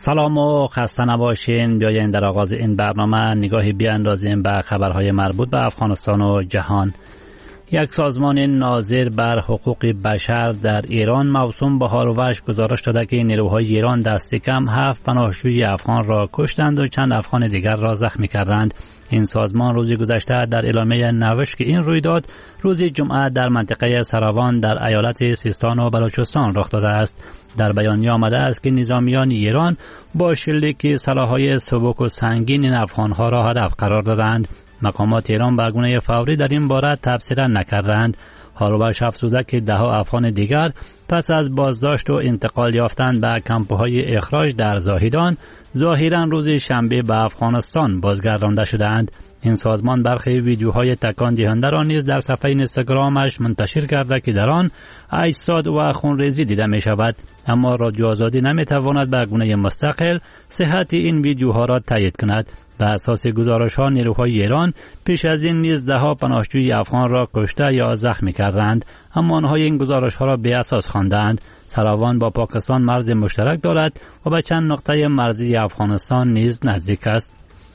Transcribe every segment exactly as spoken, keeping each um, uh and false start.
سلام و خسته نباشین. بیاین در آغاز این برنامه نگاهی بیاندازیم به خبرهای مربوط به افغانستان و جهان. یک سازمان ناظر بر حقوق بشر در ایران موسوم به حال و وضع گزارش داده که نیروهای ایران دست کم هفت پناهجوی افغان را کشتند و چند افغان دیگر را زخمی کردند. این سازمان روز گذشته در اعلامیه نوشت که این رویداد روز جمعه در منطقه سراوان در ایالت سیستان و بلوچستان رخ داده است. در بیانیه آمده است که نظامیان ایران با شلیک سلاح‌های سبک و سنگین این افغان‌ها را هدف قرار دادند. مقامات ایران به گونه فوری در این باره تبصره نکردند. هاروبش افزوده که ده ها افغان دیگر پس از بازداشت و انتقال یافتن به کمپ‌های اخراج در زاهدان ظاهراً روز شنبه به افغانستان بازگردانده شدند. این سازمان برخی ویدیوهای تکان دهنده را نیز در صفحه اینستاگرامش منتشر کرده که در آن اجساد و خونریزی دیده می شود، اما رادیو آزادی نمی تواند به گونه مستقل صحت این ویدیوها را تایید کند. به اساس گزارش ها نیروهای ایران پیش از این نیز ده ها پناهجوی افغان را کشته یا زخمی کردند، اما آنها این گزارش ها را بی اساس خواندند. سراوان با پاکستان مرز مشترک دارد و به چند نقطه مرزی افغانستان نیز نزدیک است.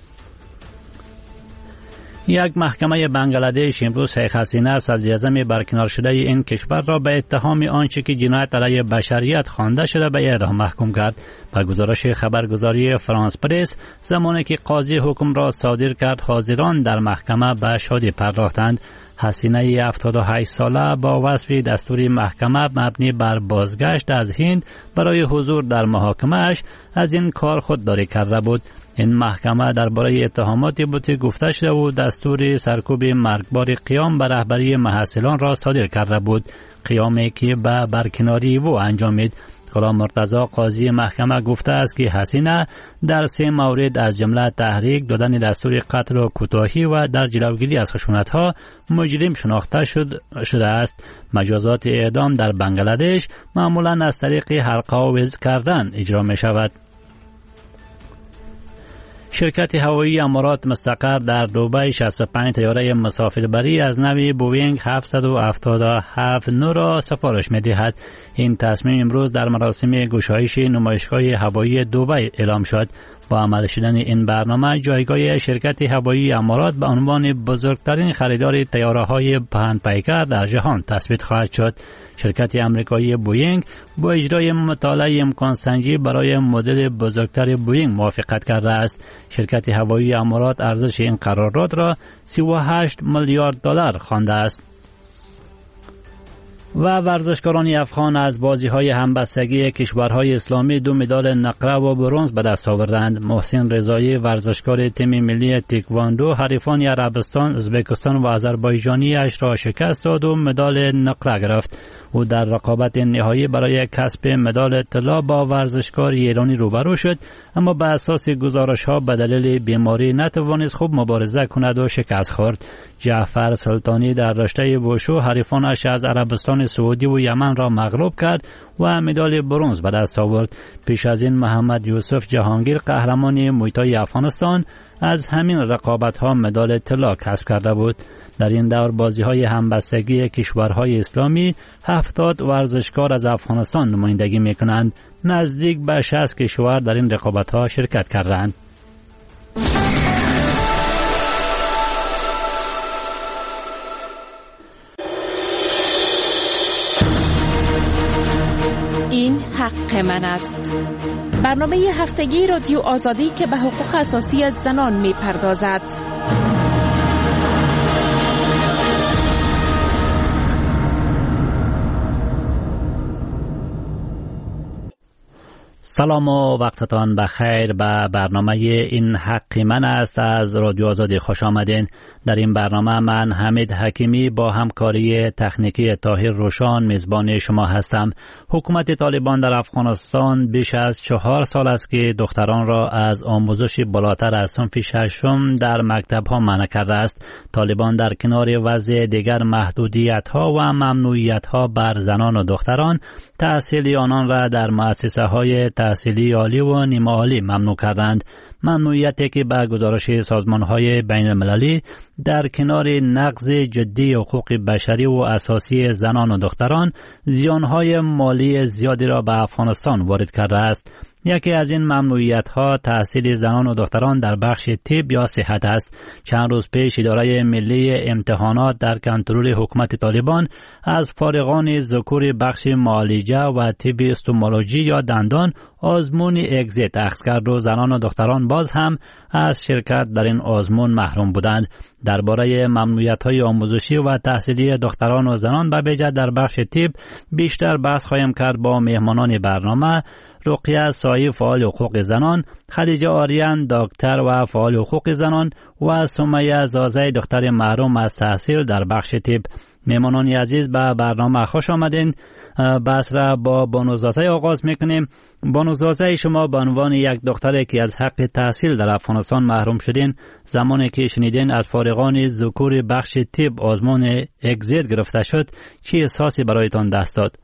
یک محکمه بنگلادش امروز شیخ حسینه صدر اعظم برکنار شده این کشور را به اتهام آنچه که جنایت علیه بشریت خوانده شده به اعدام محکوم کرد. به گزارش خبرگزاری فرانس پرس، زمانی که قاضی حکم را صادر کرد حاضران در محکمه به شادی پرداختند. حسینه هفتاد و هشت ساله با وصف دستور محکمه مبنی بر بازگشت از هند برای حضور در محاکمه‌اش از این کار خودداری کرده بود. این محکمه درباره اتهاماتی بود که گفته شده و دستور سرکوب مرگبار قیام به رهبری محصلان را صادر کرده بود، قیامی که به برکناری او انجامید. غلام مرتضی قاضی محکمه گفته است که حسینه در سه مورد از جمله تحریک، دادن دستور قتل و کوتاهی و در جلوگیری از خشونت‌ها مجرم شناخته شد شده است. مجازات اعدام در بنگلادش معمولاً از طریق حلقه آویز کردن اجرا می شود. شرکت هوایی امارات مستقر در دبی شصت و پنج طیاره مسافربری از نوع بوینگ هفتصد و هفتاد و هفت نو را سفارش می دهد. این تصمیم امروز در مراسم گشایش نمایشگاه هوایی دبی اعلام شد. با عمل شدن این برنامه جایگاه شرکت هوایی امارات به عنوان بزرگترین خریدار طیاره‌های پهن پیکر در جهان تثبیت خواهد شد. شرکت امریکایی بوینگ با اجرای مطالعه امکان سنجی برای مدل بزرگتر بوینگ موافقت کرده است. شرکت هوایی امارات ارزش این قرارداد را سی و هشت میلیارد دلار خوانده است. و ورزشکاران افغان از بازی‌های همبستگی کشورهای اسلامی دو مدال نقره و برنز به دست آوردند. محسن رضایی ورزشکار تیم ملی تکواندو حریفان عربستان، ازبکستان و آذربایجانی اش را شکست داد و مدال نقره گرفت. او در رقابت نهایی برای کسب مدال طلا با ورزشکار ایرانی روبرو شد، اما به اساس گزارش‌ها به دلیل بیماری نتوانست خوب مبارزه کند و شکست خورد. جعفر سلطانی در رشته وشو حریفانش از عربستان سعودی و یمن را مغلوب کرد و مدال برنز به دست آورد. پیش از این محمد یوسف جهانگیر قهرمان مویتای افغانستان از همین رقابت‌ها مدال طلا کسب کرده بود. در این دور بازی‌های همبستگی کشورهای اسلامی هفتاد ورزشکار از افغانستان نمایندگی می‌کنند. نزدیک به شصت کشور در این رقابت‌ها شرکت کردند. این حق من است. برنامه هفتگی رادیو آزادی که به حقوق اساسی زنان می‌پردازد. سلام و وقتتان بخیر. به برنامه این حق من است از رادیو آزادی خوش آمدین. در این برنامه من حمید حکیمی با همکاری تکنیکی طاهر روشان میزبان شما هستم. حکومت طالبان در افغانستان بیش از چهار سال است که دختران را از آموزش بالاتر از صنف ششم در مکتب ها منع کرده است. طالبان در کنار وضع دیگر محدودیت ها و ممنوعیت ها بر زنان و دختران تحصیل آنان را در مؤسسه های تحصیلی عالی و نیمه عالی ممنوع کردند. ممنوعیتی که به گزارش سازمان‌های بین المللی در کنار نقض جدی حقوق بشری و اساسی زنان و دختران زیانهای مالی زیادی را به افغانستان وارد کرده است. یکی از این ممنوعیت ها تحصیل زنان و دختران در بخش طب یا صحت است. چند روز پیش اداره ملی امتحانات در کنترل حکومت طالبان از فارغان ذکور بخش معالجه و طب استومولوژی یا دندان آزمون اگزیت اخذ کرد و زنان و دختران باز هم از شرکت در این آزمون محروم بودند. درباره ممنوعیت‌های آموزشی و تحصیلی دختران و زنان به ویژه در بخش طب بیشتر بحث خواهیم کرد با مهمانان برنامه: رقیه سایی فعال حقوق زنان، خدیجه آریان دکتر و فعال حقوق زنان و سمیه زازه دختر محروم از تحصیل در بخش طب. مهمانان عزیز به برنامه خوش آمدین. بحث را با بانو زازه آغاز میکنیم. بانو زازه، شما به عنوان یک دختری که از حق تحصیل در افغانستان محروم شدین، زمانی که شنیدین از فارغان ذکور بخش طب آزمون اگزیت گرفته شد، چه احساسی برایتان دست داد؟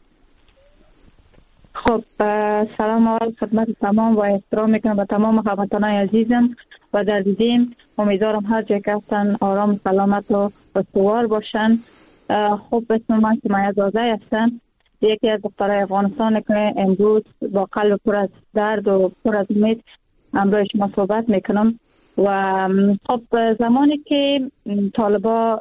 خب سلام اول خدمت تمام و احترام میکنم به تمام هموطنان عزیزم و در دیدیم. امیدوارم هر جای که هستن آرام سلامت و استوار باشن. خب اسم من سمیه زازه هستن، یکی از دخترای افغانستان که امروز با قلب پر از درد و پر از امید امروز شما صحبت میکنم. و خب زمانی که طالبا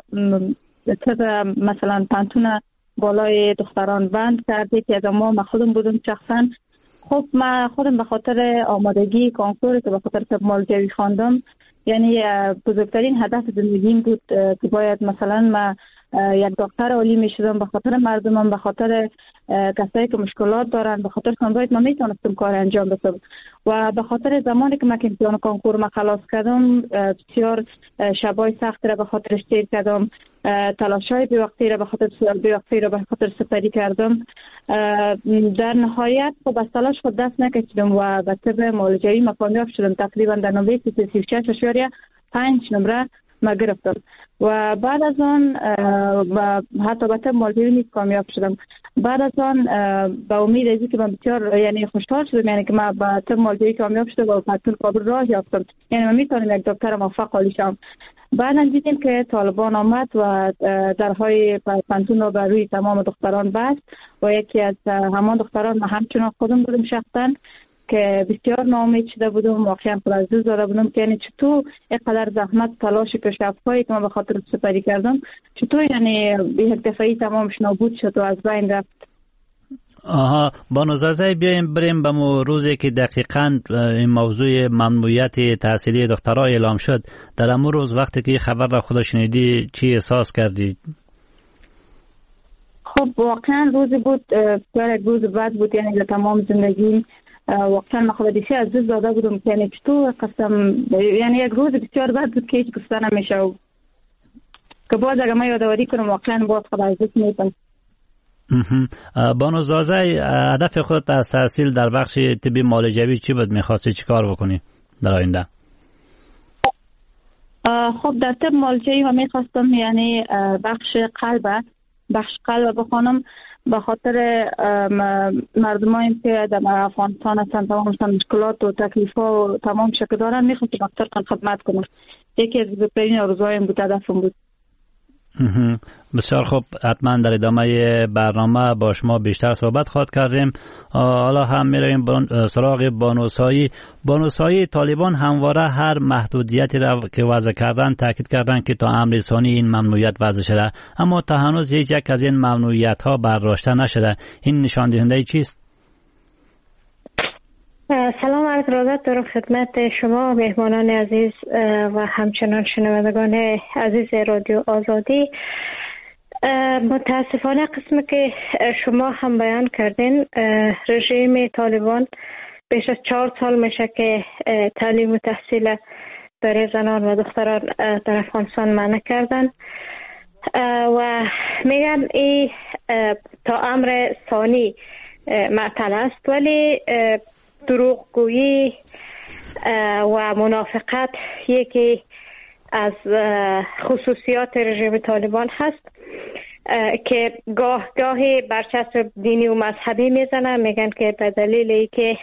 مثلا پانتون بالای دختران بند کرده که از ما من خودم بودم شخصا، خب من خودم به خاطر آمادگی کنکور که به خاطر طب معالجوی خواندم، یعنی بزرگترین هدف زندگیم بود که باید مثلا من یک دکتر عالی می شدم به خاطر مردمم، به خاطر کسایی که مشکلات دارن، به خاطر باید من میتونستم کار انجام بدم. و به خاطر زمانی که من که امتحان کنکور ما خلاص کردم، بسیار شبای سخت را به خاطر سیر کردم، تلاشای بی وقتی را به خاطر بی وقتی را به خاطر سپری کردم. در نهایت خب از تلاش خود دست نکشیدم و به طب معالجوی ما کامیاب شدم. تقریبا در نمره سی و شش اشاریه پنج نمره ما گرفتم و بعد از آن حتی به طب معالجوی نیز کامیاب شدم. بعد از آن با امید از اینکه من بسیار یعنی خوشحال شدم، یعنی که من به طب معالجوی کامیاب شدم و پتون کابل راه یافتم، یعنی من میتونم یک دکتر موفق عالی شم. بعد دیدیم که طالبان آمد و درهای پنتون رو بر روی تمام دختران بست و یکی از همان دختران من همچنان خودم بودم شخصا که بسیار ناامید شده بودم، واقعا پر از دل زده بودم که یعنی چطور اینقدر زحمت تلاش کشف‌هایی که من به خاطر سپری کردم چطور یعنی به یک دفعه تمامش نابود شد و از بین رفت. آها، بانو زازه، بیایم بریم به روزی که دقیقاً این موضوع ممنوعیت تحصیلی دخترها اعلام شد. در امون روز وقتی که خبر را خود شنیدی چی احساس کردی؟ خب واقعا روزی بود بسیار یک روز بد بود، یعنی در تمام زندگی واقعا من خود دیسی از دل زده بودم که یعنی چطور قسم، یعنی یک روز بسیار بد بود که هیچ گفته نمیشه که باز اگر من یادآوری کنم واقعا باز خود از دست میتونم. بانو زازه، هدف خود از تحصیل در بخش طبی معالجوی چی بود؟ میخواستی چی کار بکنی در آینده؟ خب در طب معالجوی من میخواستم یعنی بخش قلب بخش قلب بخونم، به خاطر مردمایی که در افغانستان هستن تمام مشکلات و تکلیف ها و تمام شکل دارن، میخواستم اکثر خدمت کنم. یکی از بهترین آرزوهایم بود، هدفم بود. بسیار خوب، حتما در ادامه برنامه با شما بیشتر صحبت خواهد کردیم. حالا هم میرویم سراغ بانوسایی. بانوسایی طالبان همواره هر محدودیتی را که وضع کردن تاکید کردن که تا امر ثانی این ممنوعیت وضع شده، اما تا هنوز هیچ یک از این ممنوعیت ها برداشته نشده. این نشان دهنده چیست؟ سلام عرض ارادت دارم خدمت شما مهمانان عزیز و همچنان شنوندگان عزیز رادیو آزادی. متاسفانه قسمی که شما هم بیان کردین، رژیم طالبان بیش از چهار سال میشه که تعلیم و تحصیل برای زنان و دختران در افغانستان منع کردن و میگن این تا امر ثانی معطل است، ولی دروغگویی و منافقت یکی از خصوصیات رژیم طالبان هست که گاه گاهی برچسب دینی و مذهبی میزنن. میگن که به دلیل ای که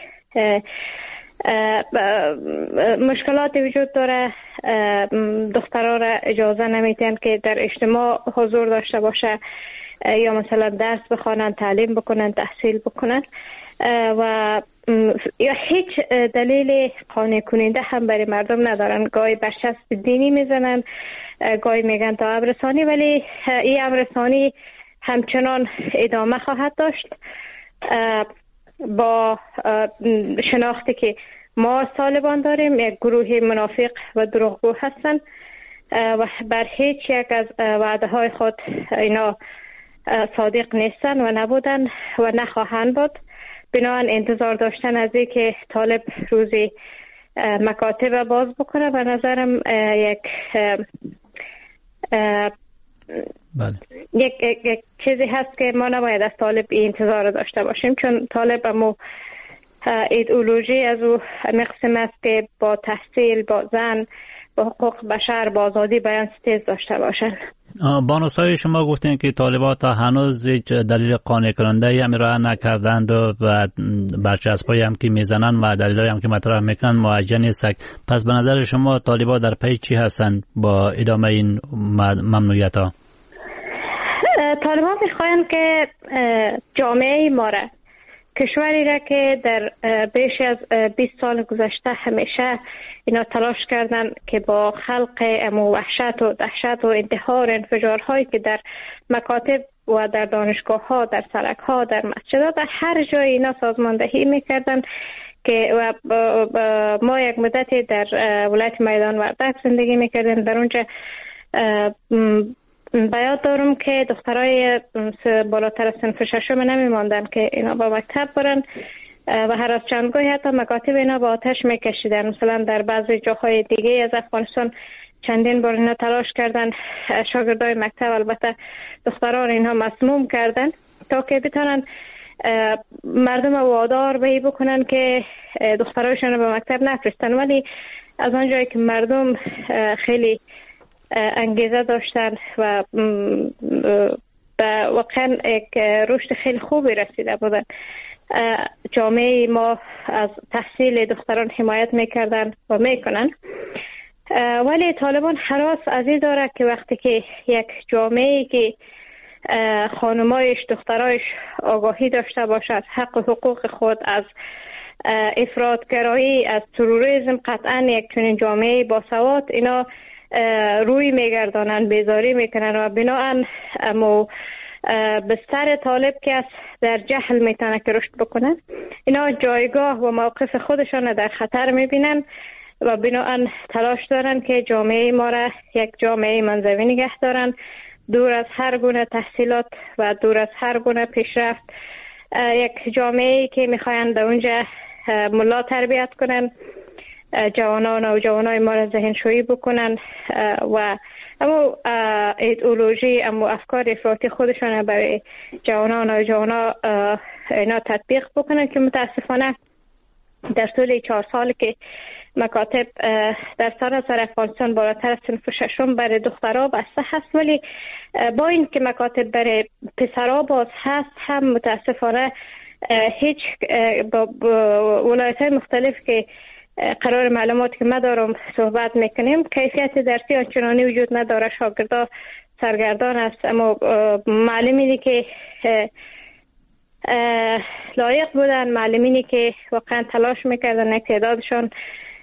مشکلات وجود داره دخترها را اجازه نمیدن که در اجتماع حضور داشته باشه یا مثلا درس بخوانن، تعلیم بکنن، تحصیل بکنن. و یا هیچ دلیل قانع کننده هم برای مردم ندارن. گاهی برچسب دینی میزنن، گاهی میگن تا امرسانی، ولی این امرسانی همچنان ادامه خواهد داشت با شناختی که ما طالبان داریم یک گروه منافق و دروغگو هستن و بر هیچ یک از وعده های خود اینا صادق نیستن و نبودن و نخواهند بود. بنابراین انتظار داشتن از این که طالب روزی مکاتب باز بکنه به نظرم یک بله. یک, یک, یک چیزی هست که ما نباید از طالب این انتظار داشته باشیم، چون طالب امو ایدئولوژی از او مقسم است که با تحصیل، با زن، با حقوق بشر، با آزادی بیان ستیز داشته باشن. بانوسای شما گفتین که طالبان تا هنوز هیچ دلیل قانع کننده هم ارائه نکردند و برچسبایی هم که میزنن و دلایلی هم که مطرح میکنن موجه نیست. پس به نظر شما طالبان در پی چی هستند با ادامه این ممنوعیت ها؟ طالبان میخواین که جامعه ما را، کشوری را که در بیش از بیست سال گذشته همیشه اینا تلاش کردن که با خلق امو وحشت و دهشت و انتحار انفجارهایی که در مکاتب و در دانشگاه ها، در سرک ها، در مسجد ها، در هر جای اینا سازماندهی میکردن که و ما یک مدتی در ولایت میدان وردک زندگی میکردیم. در اونجا بیاد دارم که دخترای بالاتر از صنف ششم نمیماندن که اینا با مکتب برن و هر از چندگاهی حتی مکاتب اینا با آتش میکشیدن. مثلا در بعضی جاهای دیگه از افغانستان چندین بار اینا تلاش کردن شاگردای مکتب، البته دختران اینها مسموم کردن تا که بتونن مردم وادار به بکنن که دخترایشون به مکتب نفرستن. ولی از آنجایی که مردم خیلی انگیزه داشتن و واقعا یک رشد خیلی خوبی رسیده بودن، جامعه ما از تحصیل دختران حمایت میکردن و میکنن. ولی طالبان حراس از این داره که وقتی که یک جامعه که خانمایش، دخترایش آگاهی داشته باشه از حق و حقوق خود، از افراطگرایی، از تروریسم، قطعا یک چنین جامعه باسواد اینا روی میگردانن، بیزاری میکنن و بناهن امو بستر طالب که است در جهل میتونه که رشد بکنن. اینا جایگاه و موقف خودشان در خطر میبینن و بناهن تلاش دارن که جامعه ما را یک جامعه منزوی نگه دارن، دور از هر گونه تحصیلات و دور از هر گونه پیشرفت، یک جامعه که میخواین در اونجا ملا تربیت کنن، جوانان و جوانای ما را ذهنشویی بکنن و اما ایدئولوژی، اما افکار افراطی خودشان برای جوانان و جوانا اینا تطبیق بکنن که متاسفانه در طول چهار سال که مکاتب در سراسر افغانستان بالاتر از صنف ششم برای دخترها بسته هست، ولی با این که مکاتب برای پسرها باز هست هم متاسفانه هیچ با ولایت‌های مختلف که قرار معلومات که ما دارم صحبت میکنیم کیفیت درسی آنچنانی وجود نداره. شاگردا سرگردان است، اما معلمینی که لایق بودن، معلمینی که واقعا تلاش میکردن تعدادشان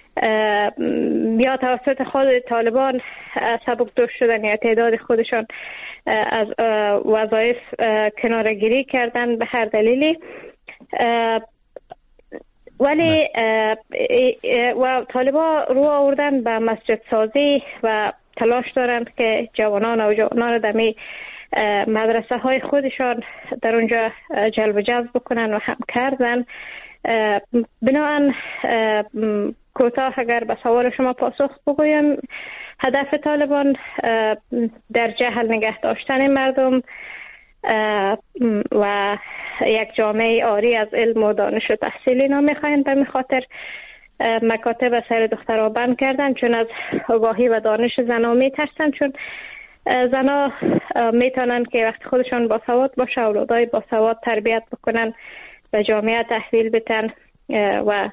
یا توسط خود طالبان سبک دوش شدن یا تعداد خودشان از وظایف کناره‌گیری کردن به هر دلیلی. ولی و طالبان رو آوردن به مسجد سازی و تلاش دارند که جوانان و جوانان دمی مدرسه های خودشان در اونجا جلب جذب بکنن و هم کردن. بنابراین کوتاه اگر به سوال شما پاسخ بگویم، هدف طالبان در جهل نگه داشتن مردم و یک جامعه عاری از علم و دانش و تحصیل اینا میخواین. به خاطر مکاتب سر دخترها بند کردن، چون از آگاهی و دانش زنا میترسن، چون زنا میتونن که وقتی خودشان با سواد باشه اولادای با سواد تربیت بکنن و جامعه تحویل بدن و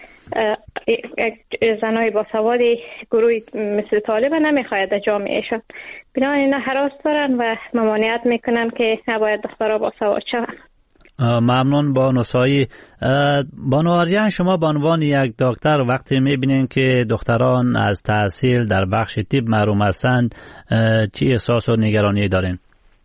زنای با سوادی گروهی مثل طالب نمیخواید در جامعهشان. بنابراین اینا هراس دارن و ممانعت میکنن که نباید دخترها با سواد شوند. ممنون بانو سایی. بانو آریان، شما به عنوان یک دکتر وقتی میبینین که دختران از تحصیل در بخش طب محروم هستند، چی احساس و نگرانی دارین؟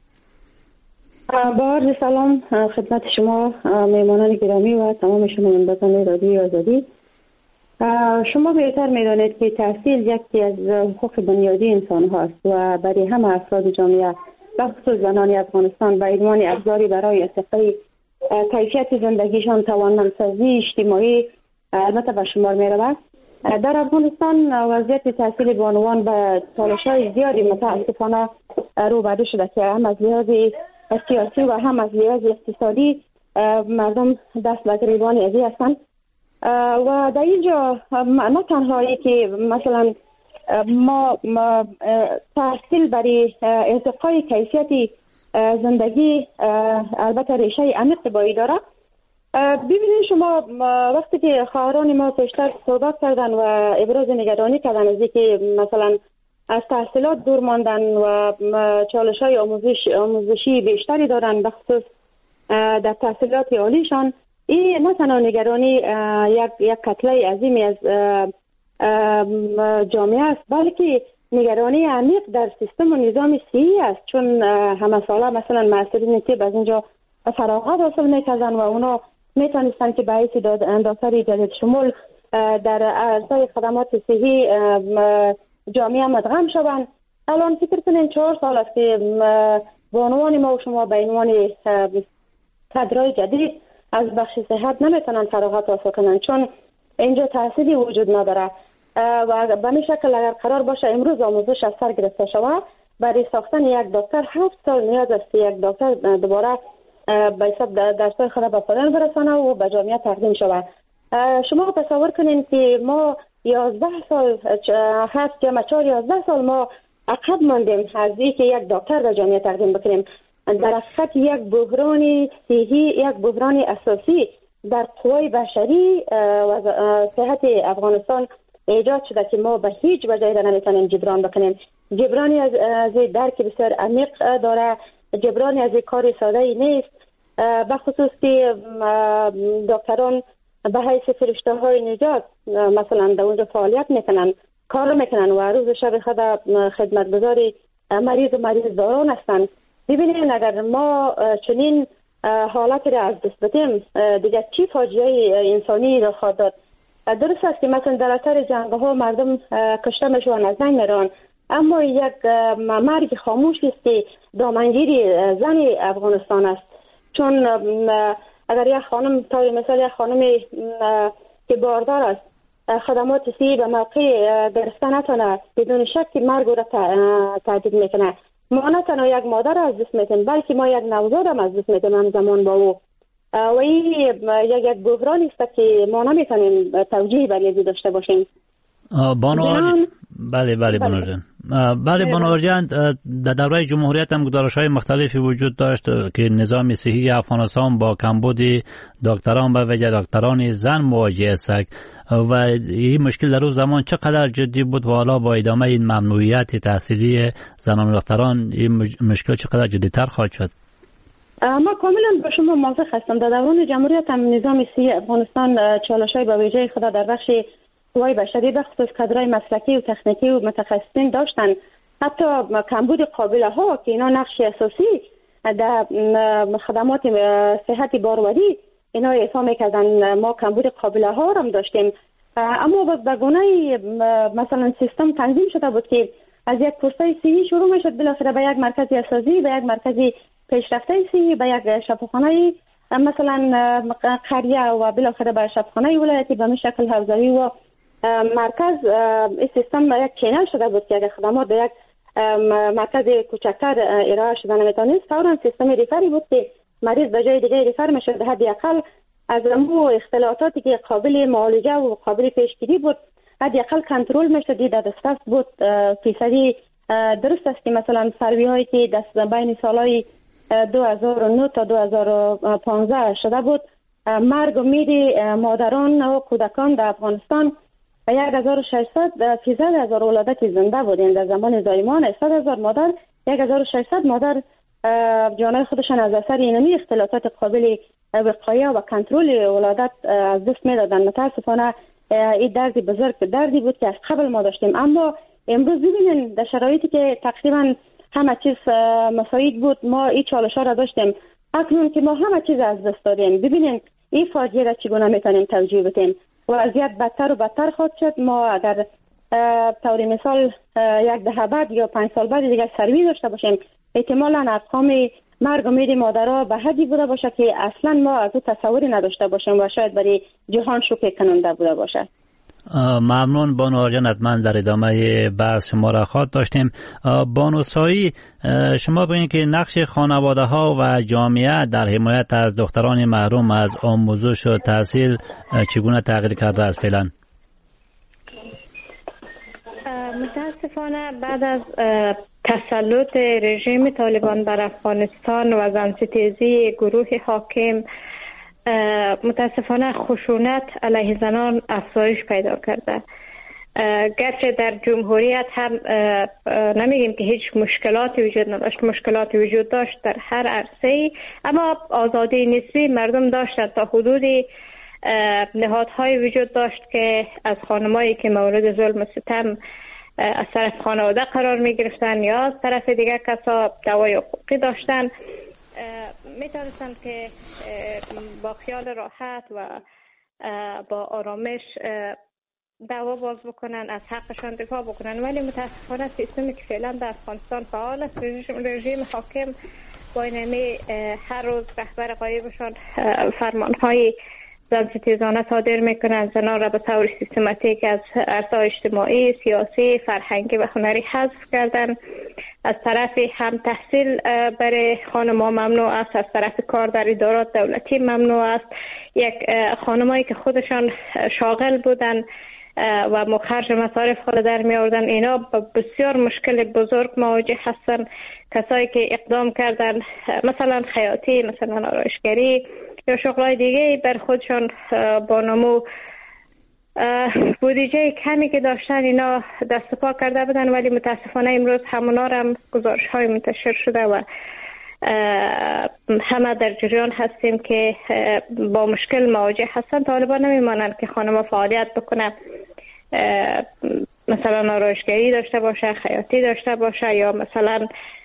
با عرض سلام خدمت شما میهمانان گرامی و تمام شنوندگان رادیو آزادی. شما بهتر میدانید که تحصیل یکی از حقوق بنیادی انسان هاست و برای همه افراد جامعه و خصوص زنان افغانستان به عنوان ابزاری برای ارتقای کیفیت زندگیشان توانمندسازی اجتماعی البته به شمار می رود. در افغانستان وضعیت تحصیل بانوان به چالش‌های زیادی متاسفانه روبرو شده که هم از لحاظ سیاسی و هم از لحاظ اقتصادی مردم دست به گریبان ازی هستند و در اینجا نه تنهایی که مثلا ما, ما تحصیل برای ارتقای کیفیت زندگی البته ریشه عمیق بایی داره. ببینید شما وقتی که خواهران ما پیشتر صحبت کردن و ابراز نگرانی کردن از اینکه مثلا از تحصیلات دور ماندن و چالش های آموزش آموزشی بیشتری دارن به خصوص در تحصیلات عالیشان، این نه تنها نگرانی یک یک کتله عظیمی از جامعه است بلکه نگرانی عمیق در سیستم و نظام صحی است، چون همه ساله مثلا محصلین طب از اینجا فراغت حاصل میکردن و اونا میتونستن که باعث دکتر جدید شمول در عرصه خدمات صحی جامعه مدغم شوند. الان فکر کنین چهار سال است که بانوان ما و شما به عنوان کادرهای جدید از بخش صحت نمیتونن فراغت حاصل کنن چون اینجا تحصیلی وجود نداره و به این شکل اگر قرار باشه امروز آموزش از سر گرفته شود برای ساختن یک دکتر هفت سال نیاز است یک دکتر دوباره به حساب درسای خود به پایان برسانه و به جامعه تقدیم شود. شما تصور کنین که ما یازده سال هست یا چهار یازده سال ما عقب ماندیم از اینکه یک دکتر به جامعه تقدیم بکنیم. در حقیقت یک بحران صحی، یک بحران اساسی در قوای بشری و صحت افغانستان ایجاد شده که ما به هیچ وجه را نمیتونیم جبران بکنیم. جبرانی از از درک بسیار عمیق داره، جبرانی از کار ساده ای نیست، به خصوص که دکتران به حیث فرشته های نجات مثلا در اونجا فعالیت میکنن، کار میکنن و روز شب خود خدمت گزاری مریض و مریض داران هستند. ببینید اگر ما چنین حالتی را از دست بدیم دیگه چی فاجعه انسانی را خواهد داد. درست است که مثلا در اثر جنگ ها مردم کشته میشوند، از بین میرن، اما یک مرگ خاموش است که دامنگیری زن افغانستان است. چون اگر یک خانم تا مثلا یک خانم که باردار است خدمات صحی به موقع گرفته نتونه بدون شک مرگ را تهدید میکنه. ما نه تنها یک مادر از دست میدیم بلکه ما یک نوزاد هم از دست میدیم همزمان با او و این یک یک بحران است که ما نمیتونیم توجیه برای داشته باشیم. بانو بله بله بانو جان بله بانو جان در دوره جمهوریت هم گزارش‌های مختلفی وجود داشت که نظام صحی افغانستان با کمبود دکتران و ویژه دکتران زن مواجه است و این مشکل در اون زمان چقدر جدی بود و حالا با ادامه این ممنوعیت تحصیلی زنان و دکتران این مشکل چقدر جدی‌تر خواهد شد؟ ما کاملا با شما موافق هستم. در دوران جمهوریت هم نظام صحی افغانستان چالش‌های با ویژه خود در بخش قوای بشری به خصوص کادرهای مسلکی و تکنیکی و متخصصین داشتن. حتی کمبود قابله ها که اینا نقش اساسی در خدمات صحت باروری اینا ایفا میکردن. ما کمبود قابله ها هم داشتیم، اما باز به گونه مثلا سیستم تنظیم شده بود که از یک کورسای صحی شروع میشد بالاخره به یک مرکز اساسی، به یک مرکز پیشرفته صحی، به یک شفاخانه مثلا قریه و بالاخره به شفاخانه ولایتی به شکل حوزوی و مرکز. این سیستم یک چینل شده بود که اگر خدمات به یک مرکز کوچکتر ارائه شده نمیتونست، فوراً سیستم ریفری بود که مریض به جای دیگه ریفر میشد. حداقل از امو اختلالاتی که قابل معالجه و قابل پیشگیری بود حداقل کنترل میشد. در دسترس بود فیصدی. درست است که مثلا سروی هایی که دست بین سالهای دو هزار و نه تا دو هزار و پانزده شده بود، مرگ و میر مادران و کودکان در افغانستان یک هزار و ششصد فیصد هزار ولادت زنده بودند. در زمان زایمان صد هزار مادر، یک هزار و ششصد مادر جانای خودشان از اثر اینمی اختلالات قابل وقایه و کنترل ولادت از دست میدادن. متاسفانه این دردی بزرگ دردی بود که از قبل ما داشتیم، اما امروز ببینین در شرایطی که تقریبا همه چیز مساعد بود ما این چالش ها را داشتیم، اکنون که ما همه چیز از دست دادیم، ببینین این فاجعه را چگونه میتونیم توجیه بدیم. وضعیت بدتر و بدتر خواهد شد. ما اگر طور مثال یک دهه بعد یا پنج سال بعد دیگه سروی داشته باشیم، احتمالاً ارقام مرگ و میر مادرها به حدی بوده باشه که اصلا ما از او تصوری نداشته باشیم و شاید برای جهان شوکه کننده بوده باشه. ممنون بانو جان، حتما در ادامه بحث شما را خواهد داشتیم. بانو سایی، شما بگویید که نقش خانواده ها و جامعه در حمایت از دختران محروم از آموزش و تحصیل چگونه تغییر کرده است فعلا؟ متاسفانه بعد از تسلط رژیم طالبان بر افغانستان و زنستیزی گروه حاکم، متاسفانه خشونت علیه زنان افزایش پیدا کرده. گرچه در جمهوریت هم نمیگیم که هیچ مشکلاتی وجود نداشت، مشکلاتی وجود داشت در هر عرصه، اما آزادی نسبی مردم داشتند. تا حدودی نهادهای وجود داشت که از خانمایی که مورد ظلم و ستم از طرف خانواده قرار می گرفتن یا از طرف دیگر کسا دعوای حقوقی داشتن، می توانستند که با خیال راحت و با آرامش دعوا باز بکنن، از حقشان دفاع بکنن. ولی متاسفانه سیستمی که فعلا در افغانستان فعال است، رژیم حاکم با اینمی هر روز رهبر غایبشان فرمانهای زنستیزانه صادر میکنن، زنان را به طور سیستماتیک از عرصه اجتماعی، سیاسی، فرهنگی و هنری حذف کردن. از طرفی هم تحصیل برای خانم‌ها ممنوع است، از طرف کار در ادارات دولتی ممنوع است. یک خانمایی که خودشان شاغل بودن و مخرج مصارف خود در می آوردن، اینا با بسیار مشکل بزرگ مواجه هستن. کسایی که اقدام کردن مثلا خیاطی، مثلا آرایشگری یا شغلای دیگه بر خودشان با نمو بودجه کمی که داشتن اینا دست پا کرده بودن، ولی متاسفانه امروز همونا را هم گزارش های منتشر شده و همه در جریان هستیم که با مشکل مواجه هستن. طالبان نمیمانند که خانم فعالیت بکنه، مثلا آرایشگری داشته باشه، خیاطی داشته باشه یا مثلا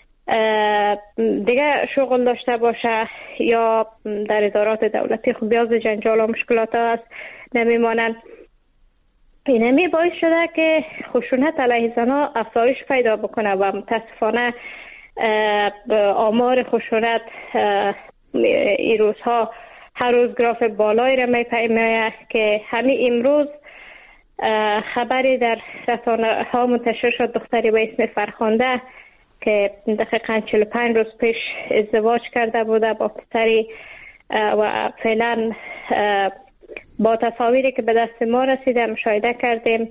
دیگه شغل داشته باشه یا در ادارات دولتی. خب بیاز جنجال و مشکلات هست، نمیمانند. اینمی باعث شده که خشونت علیه زنان افزایش پیدا بکنه و متاسفانه آمار خشونت این روزها هر روز گراف بالایی را می‌پیماید که همین امروز خبری در رسانه ها منتشر شد، دختری به اسم فرخنده که دقیقاً چهل و پنج روز پیش ازدواج کرده بوده با پسری و فعلا با تصاویری که به دست ما رسیده مشاهده کردیم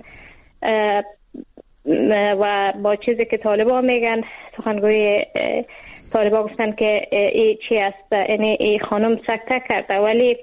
و با چیزی که طالبان میگن، سخنگوی طالبان گفتن که این چی است، یعنی این خانم سکته کرده، ولی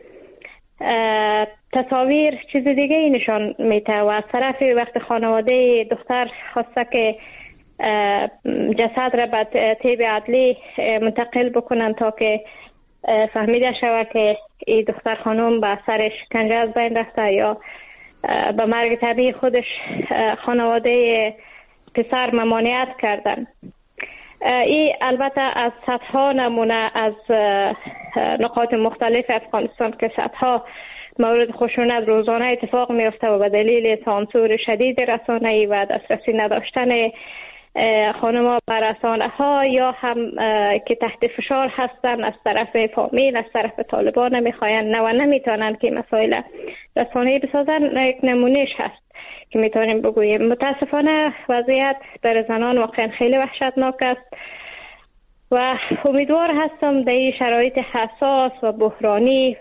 تصاویر چیز دیگه ای نشان میده. و از طرف وقت خانواده دختر خواسته که جسد را به طب عدلی منتقل بکنن تا که فهمیده شود که این دختر خانم به اثر شکنجه از بین رفته یا به مرگ طبیعی خودش، خانواده پسر ممانعت کردن. این البته از صدها نمونه از نقاط مختلف افغانستان که صدها مورد خشونت روزانه اتفاق میفته و به دلیل سانسور شدید رسانه‌ای و دسترسی نداشتن خانم‌ها به رسانه‌ها یا هم که تحت فشار هستن از طرف فامیل، از طرف طالبان، نمیخواین نه و نمیتونن که مسائل رسانه‌ای بسازن، یک نمونهش هست که میتونیم بگوییم. متاسفانه وضعیت برای زنان واقعا خیلی وحشتناک است و امیدوار هستم در این شرایط حساس و بحرانی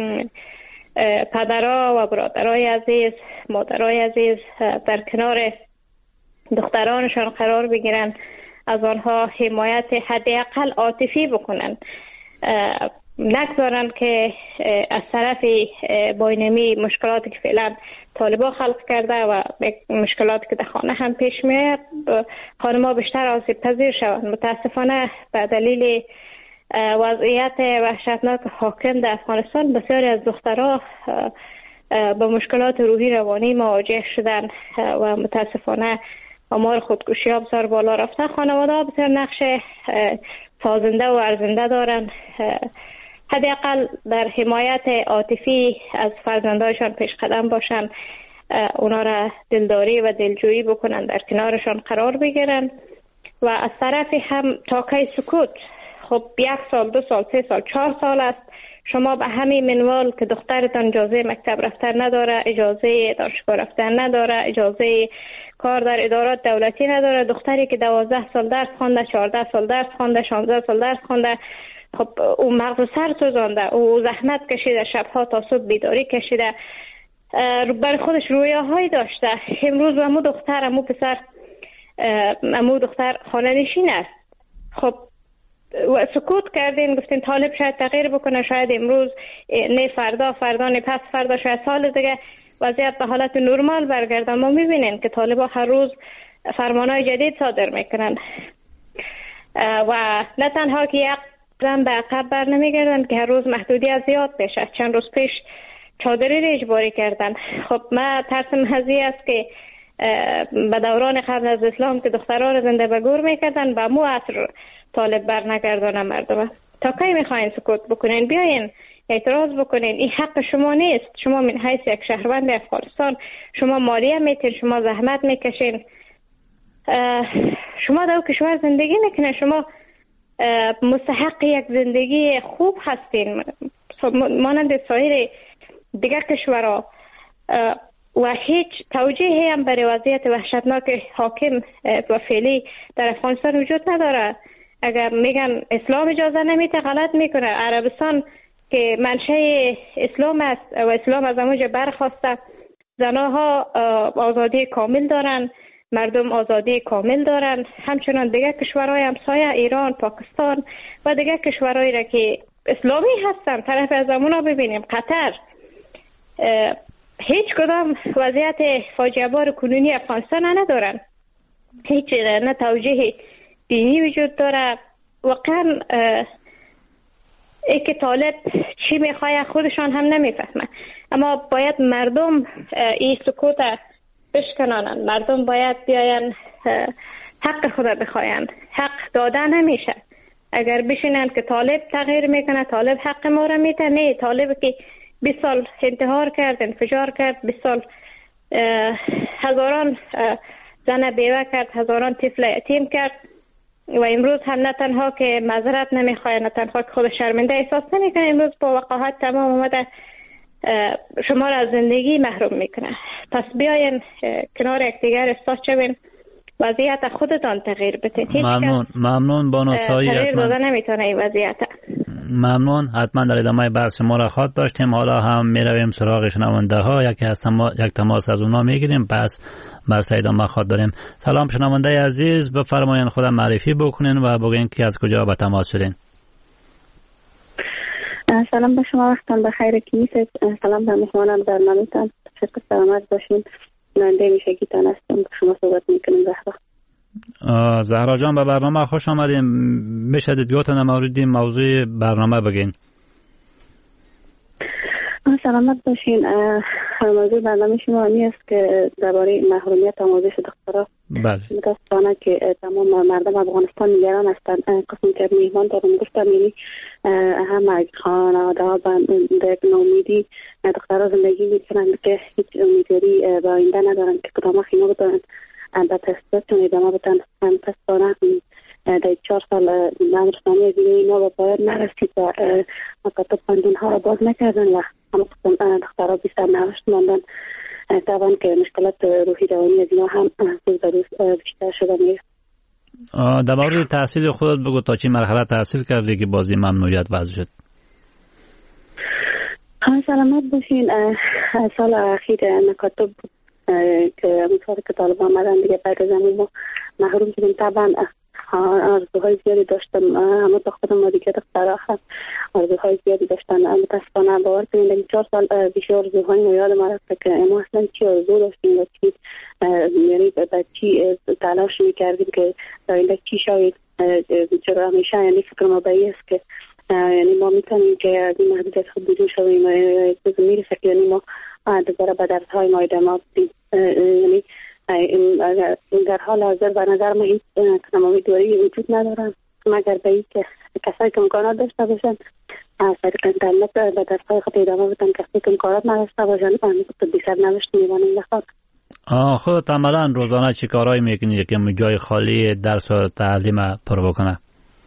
پدرها و برادرای عزیز، مادرای عزیز در کنار دخترانشان قرار بگیرن، از آنها حمایت حداقل عاطفی بکنن، نگذارن که از طرف با اینمی مشکلاتی که فعلا طالبان خلق کرده و مشکلاتی که در خانه هم پیش میاد خانم‌ها بیشتر آسیب پذیر شوند. متاسفانه به دلیل وضعیت وحشتناک حاکم در افغانستان بسیاری از دخترها با مشکلات روحی روانی مواجه شدن و متاسفانه آمار خودکشی ها بسیار بالا رفته. خانواده ها بسیار نقش سازنده و ارزنده دارن، حداقل در حمایت عاطفی از فرزندانشان پیش قدم باشن، اونا را دلداری و دلجویی بکنن، در کنارشان قرار بگیرن و از طرفی هم تاکه سکوت. خب یک سال، دو سال، سه سال، چهار سال است شما به همین منوال که دخترتان اجازه مکتب رفتن نداره، اجازه دانشگاه رفتن نداره، اجازه کار در ادارات دولتی نداره، دختری که دوازده سال درس خونده، چهارده سال درس خونده، شانزده سال درس خونده، خب او مغز سر سوزانده، او زحمت کشیده، شبها تا صبح بیداری کشیده، برای خودش رویاهایی داشته. امروز امو دختر امو پسر امو دختر خانه نشین است. خب و سکوت کردین، گفتین طالب شاید تغییر بکنه، شاید امروز نه فردا، فردا نه پس فردا، شاید سال دیگه وضعیت به حالت نرمال برگرده. ما میبینیم که طالبا هر روز فرمانهای جدید صادر میکنن و نه تنها که یک قدم به عقب بر نمیگردن که هر روز محدودیت زیاد بشه. چند روز پیش چادری را اجباری کردن. خب ما ترسم هزی است که به دوران قبل از اسلام که دختران زنده به گور میکردن به مو عصر طالب بر نگردانه مردم. تا کی میخواین سکوت بکنین؟ بیاین اعتراض بکنین. این حق شما نیست. شما من حیث یک شهروند افغانستان شما مالیه میتین، شما زحمت میکشین، شما در کشور زندگی میکنین، شما مستحق یک زندگی خوب هستین مانند سایر دیگر کشورها و هیچ توجیهی هم برای وضعیت وحشتناک حاکم و فعلی در افغانستان وجود نداره. اگر میگن اسلام اجازه نمیده غلط میکنه. عربستان که منشأ اسلام است و اسلام از اونجا برخواسته، زنها آزادی کامل دارن، مردم آزادی کامل دارن. همچنان دیگر کشورهای همسایه ایران، پاکستان و دیگر کشورهایی را که اسلامی هستن طرف از امونا ببینیم، قطر، هیچ کدام وضعیت فاجعه بار کنونی افغانستان ندارن. هیچ نه توجیه دینی وجود داره. واقعا ای که طالب چی میخواه خودشان هم نمیفهمه. اما باید مردم این سکوت بشکنانن. مردم باید بیاین حق خود بخواین. حق داده نمیشه. اگر بشینن که طالب تغییر میکنه، طالب حق ما را میده، نه، طالب که بیست سال انتحار کرد، انفجار کرد، بیست سال هزاران زن بیوه کرد، هزاران طفل یتیم کرد و امروز هم نه تنها که معذرت نمیخواد، نه تنها که خود شرمنده احساس نمیکنه، امروز با وقاحت تمام اومده شما را از زندگی محروم میکنه. پس بیاین کنار یکدیگر استاد شوین، وضعیت خودتان تغییر بدید. ممنون ممنون بانو سایی. تغییر داده نمیتونه این وضعیت. ممنون. حتما در ادامه بحث ما را خواهد داشتیم. حالا هم میرویم سراغ شنونده ها، یکی از تما... یک تماس از اونها میگیریم، پس بحث ادامه خواهد داریم. سلام شنونده عزیز، بفرمایید خودم معرفی بکنین و بگین که از کجا به تماس شدین. سلام به شما، وقتتان بخیر. کیست؟ سلام به مهمانان برنامه‌تان، تشکر، سلامت باشین. ننده میشگیتان هستم، با شما صحبت میکنیم. زهرا زهرا جان به برنامه خوش آمدیم. میشه دیدگاهتان مورد موضوع برنامه بگین. سلامت باشین. موضوع برنامه شما این است که درباره محرومیت آموزش دخترها. بله. متاسفانه که تمام مردم افغانستان نگران هستند. قسم که میهمان دارم گفتم یعنی هم خانواده ها به ناامیدی دخترها زندگی میکنند که هیچ امیدواری به آینده ندارند که کدام خیمه بدارند به تحصیلاتشون ادامه بدن. متاسفانه در چهار سال نمرسانی دیگه اینا به پایان نرسید و مکاتب پندون ها را باز نکردن و همه قسم دخترها بیشتر نوشت ماندن. طبعا که مشکلات روحی روانی از اینا هم روز به روز بیشتر شده میره. در مورد تحصیل خودت بگو، تا چی مرحله تحصیل کردی که بازی ممنوعیت وضع شد؟ سلامت باشین. سال اخیر مکاتب که مثلا که طالبان آمدن دیگه بعد از همون ما محروم شدیم. طبعا آرزوهای زیادی داشتم، اما تا خودم ما دیگه دخترها هم آرزوهای زیادی داشتن. متاسفانه باور کنید این چهار سال بیشتر آرزوهای ما یاد ما رفته که ما اصلا چی آرزو داشتیم و چی یعنی به چی تلاش میکردیم که در این چی شاید چرا همیشه یعنی فکر ما به است که یعنی ما میتونیم که از این محدودیت خود بیرون شویم، چیزی میرسه که یعنی ما دوباره به درس‌های ما ادامه بدیم. یعنی در حال حاضر به نظر ما هیچ تمامی دوری وجود ندارن مگر به این که کسایی که امکانات داشته باشن از طریق اینترنت به درس‌های خود ادامه بدن، کسایی که امکانات نداشته باشن به بی سرنوشت میمونن. بخواد خودت عملا روزانه چی کارهایی میکنی که جای خالی درس و تعلیم پر بکنه؟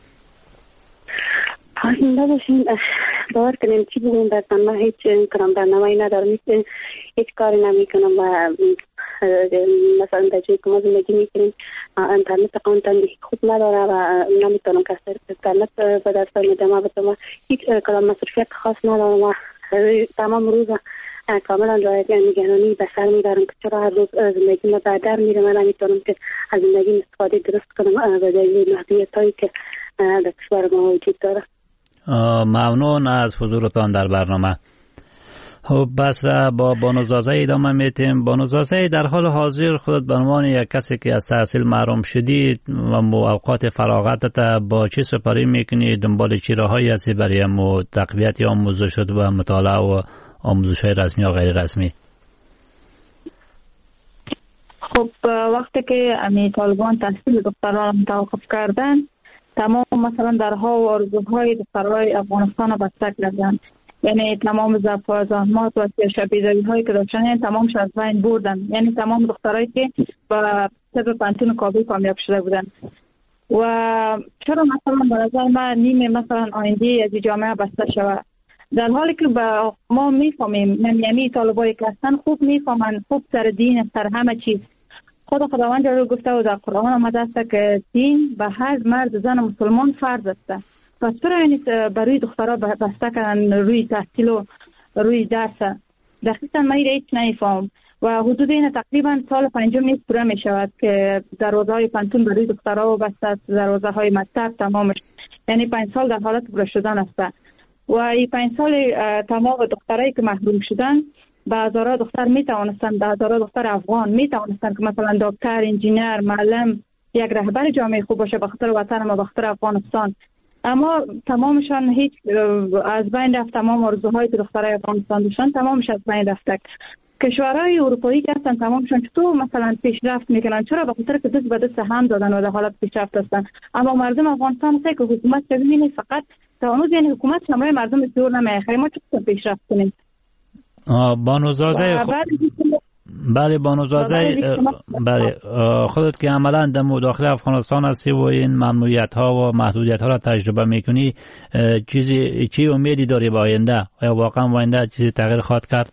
آینده باشین باور کنیم چی بگیم برسن، من هیچ کنم برنامه‌ای ندارم، هیچ کاری نمیکنم و مثلا در جایی که ما زندگی میکنیم اینترنت کانتنت خوب نداره و نمیتونم که از اینترنت به درس‌های ادامه بدم، هیچ کدام مصرفیت خاص ندارم و تمام روز کاملا رعایت نگرانی به سر میبرم که چرا هر روز زندگی ما در در میره، من نمیتونم که از زندگی استفاده درست کنم به دلیل محدودیت‌هایی که در کشور ما وجود داره. ممنون از حضورتان در برنامه. خب بس با بانوزازه ادامه میتیم. بانوزازه در حال حاضر خودت به عنوان یک کسی که از تحصیل محروم شدید و اوقات فراغتت با چی سپری میکنی؟ دنبال چی راهایی هستی برای تقویت آموزش شد و مطالعه و آموزش های رسمی و غیر رسمی؟ خب وقتی که امی طالبان تحصیل دختران توقف کردن، تمام مثلا درها و آرزوهای دخترای افغانستان را بسته کردن، یعنی تمام ضعف و زحمات و شبیداری هایی که داشتن یعنی تمامش از بین بردن، یعنی تمام دخترایی که با طب پانتون کابل کامیاب شده بودن. و چرا مثلا به نظر من نیمه مثلا آینده از جامعه بسته شود، در حالی که با ما میفهمیم یعنی طالبایی که هستن خوب میفهمن، خوب سر دین سر همه چیز. خدا خداوند رو گفته و در قرآن آمده است که دین به هر مرد زن مسلمان فرض است. پس چرا یعنی برای دخترها بسته کردن روی تحصیل و روی درس؟ دقیقا من هیچ نمیفهم و حدود این تقریبا سال پنجم نیست پوره می شود که دروازه های پانتون برای دخترها و بسته، دروازه های مکتب تمامش، یعنی پنج سال در حالت پوره شدن است و این پنج سال تمام دخترایی که محروم شدن به هزارها دختر می توانستند، به هزارها دختر افغان می توانستند که مثلا دکتر، انجینر، معلم، یک رهبر جامعه خوب باشه به خاطر وطن ما، به خاطر افغانستان. اما تمامشان هیچ از بین رفت، تمام آرزوهای که دخترای افغانستان داشتن تمامش از بین رفت. کشورهای اروپایی که هستن تمامشان چطور مثلا پیشرفت میکنن؟ چرا؟ به خاطر که دست به دست هم دادن و در حالت پیشرفت هستن. اما مردم افغانستان هست که حکومت ببینید فقط تا هنوز یعنی حکومت همراه مردم دور نمیخواد، ما چطور پیشرفت کنیم؟ بانوزازه خ... بله بانوزازه بله خودت که عملا در مداخله افغانستان هستی و این ممنوعیت ها و محدودیت ها را تجربه میکنی، چیزی چی امیدی داری به آینده؟ آیا واقعا آینده چیزی تغییر خواهد کرد؟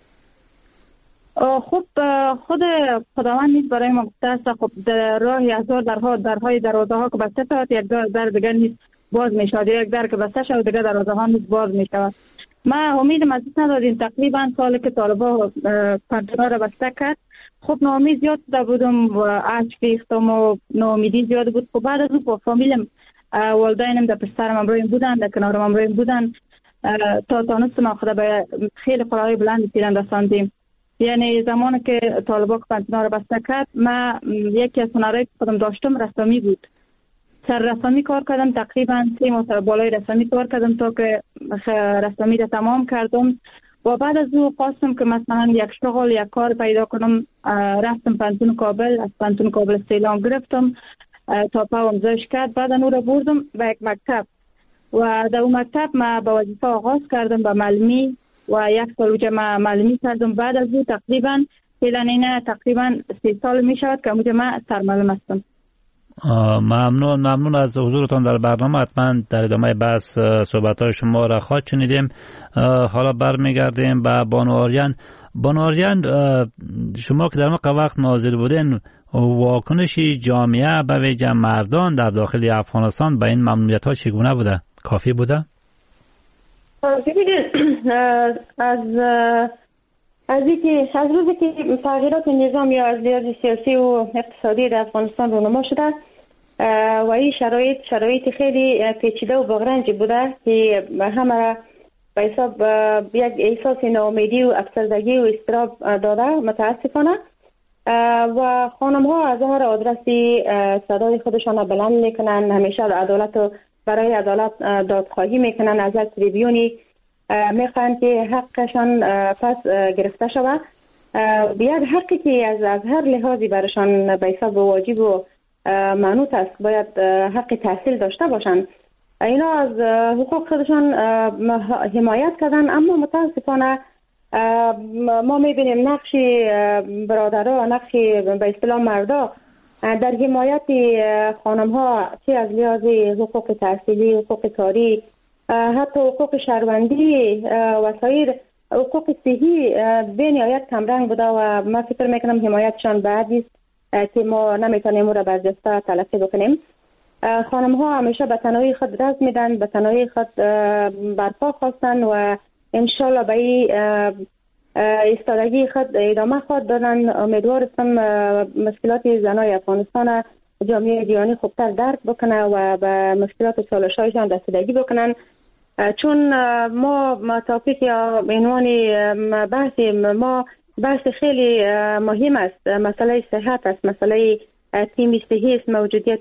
خب خود خداوند نیست برای ما گفته است خب در راه هزار درها درهای دروازه ها که بسته شود یک در دیگر نیست باز می شود، یک در که بسته شود دیگر دروازه ها نیست باز می شود. ما امیدم از این نداریم. تقریبا سالی که طالبا پانتونا را بسته کرد خب ناامید زیاد شده بودم و عشق ریختم و ناامیدی زیاد بود. خب بعد از اون با فامیلم والدینم در پشترم امرویم بودن، در کنارم امرویم بودن تا تانستم خدا به خیلی قلعه بلند پیرن رساندیم. یعنی زمانی که طالبا که پانتونا را بسته کرد ما یکی از هنرهایی که خودم داشتم رسامی بود. سر رسامی کار کردم، تقریبا سه ماه سر بالای رسامی کار کردم تا که رسامی را تمام کردم و بعد از او خواستم که مثلا یک شغل یک کار پیدا کنم. رفتم پانتون کابل، از پانتون کابل استعلام گرفتم تا پاوم زش کرد، بعد اون را بردم به یک مکتب و در اون مکتب ما به وظیفه آغاز کردم به معلمی و یک سال اونجا ما معلمی کردم. بعد از او تقریبا فعلا اینه تقریبا سه سال می شود که اونجا ما سرمعلم هستم. ممنون ممنون از حضورتان در برنامه. حتما در ادامه بحث صحبت‌های شما را خواهد شنیدیم. حالا برمیگردیم به بانو آریان. بانو آریان، شما که در موقع وقت ناظر بودین، واکنش جامعه به ویژه مردان در داخل افغانستان به این ممنوعیت‌ها چگونه بوده؟ کافی بوده؟ از از اینکه از روزی که تغییرات نظام یا از لحاظ سیاسی و اقتصادی در افغانستان رونما شده و این شرایط شرایط خیلی پیچیده و بغرنجی بوده که همه را به حساب یک احساس ناامیدی و افسردگی و اضطراب داده. متاسفانه و خانم ها از هر آدرسی صدای خودشان را بلند میکنن، همیشه عدالت و برای عدالت دادخواهی میکنن، از یک تریبیونی میخوان که حقشان پس گرفته شود. بیاد حقی که از از هر لحاظی برشان به حساب واجب و منوط است، باید حق تحصیل داشته باشند. اینا از حقوق خودشان حمایت کردن، اما متاسفانه ما میبینیم نقش برادرها، نقش به اصطلاح مردا در حمایت خانم ها، چه از لحاظ حقوق تحصیلی، حقوق کاری، حتی حقوق شهروندی و سایر حقوق صحی به نهایت کمرنگ بوده و من فکر میکنم حمایتشان بعدی است که ما نمیتونیم او را برجسته تلقی بکنیم. خانم ها همیشه به تنهایی خود رزم میدن، به تنهایی خود برپا خواستن و انشالله به این ایستادگی خود ادامه خواهد دادن. امیدوار هستم مشکلات زنای افغانستان جامعه جهانی خوبتر درک بکنه و به مشکلات و چالش‌هایشان رسیدگی بکنن، چون ما ما تاپیک یا عنوان بحث ما بحث خیلی مهم است. مسئله صحت است، مسئله تیم صحی است، موجودیت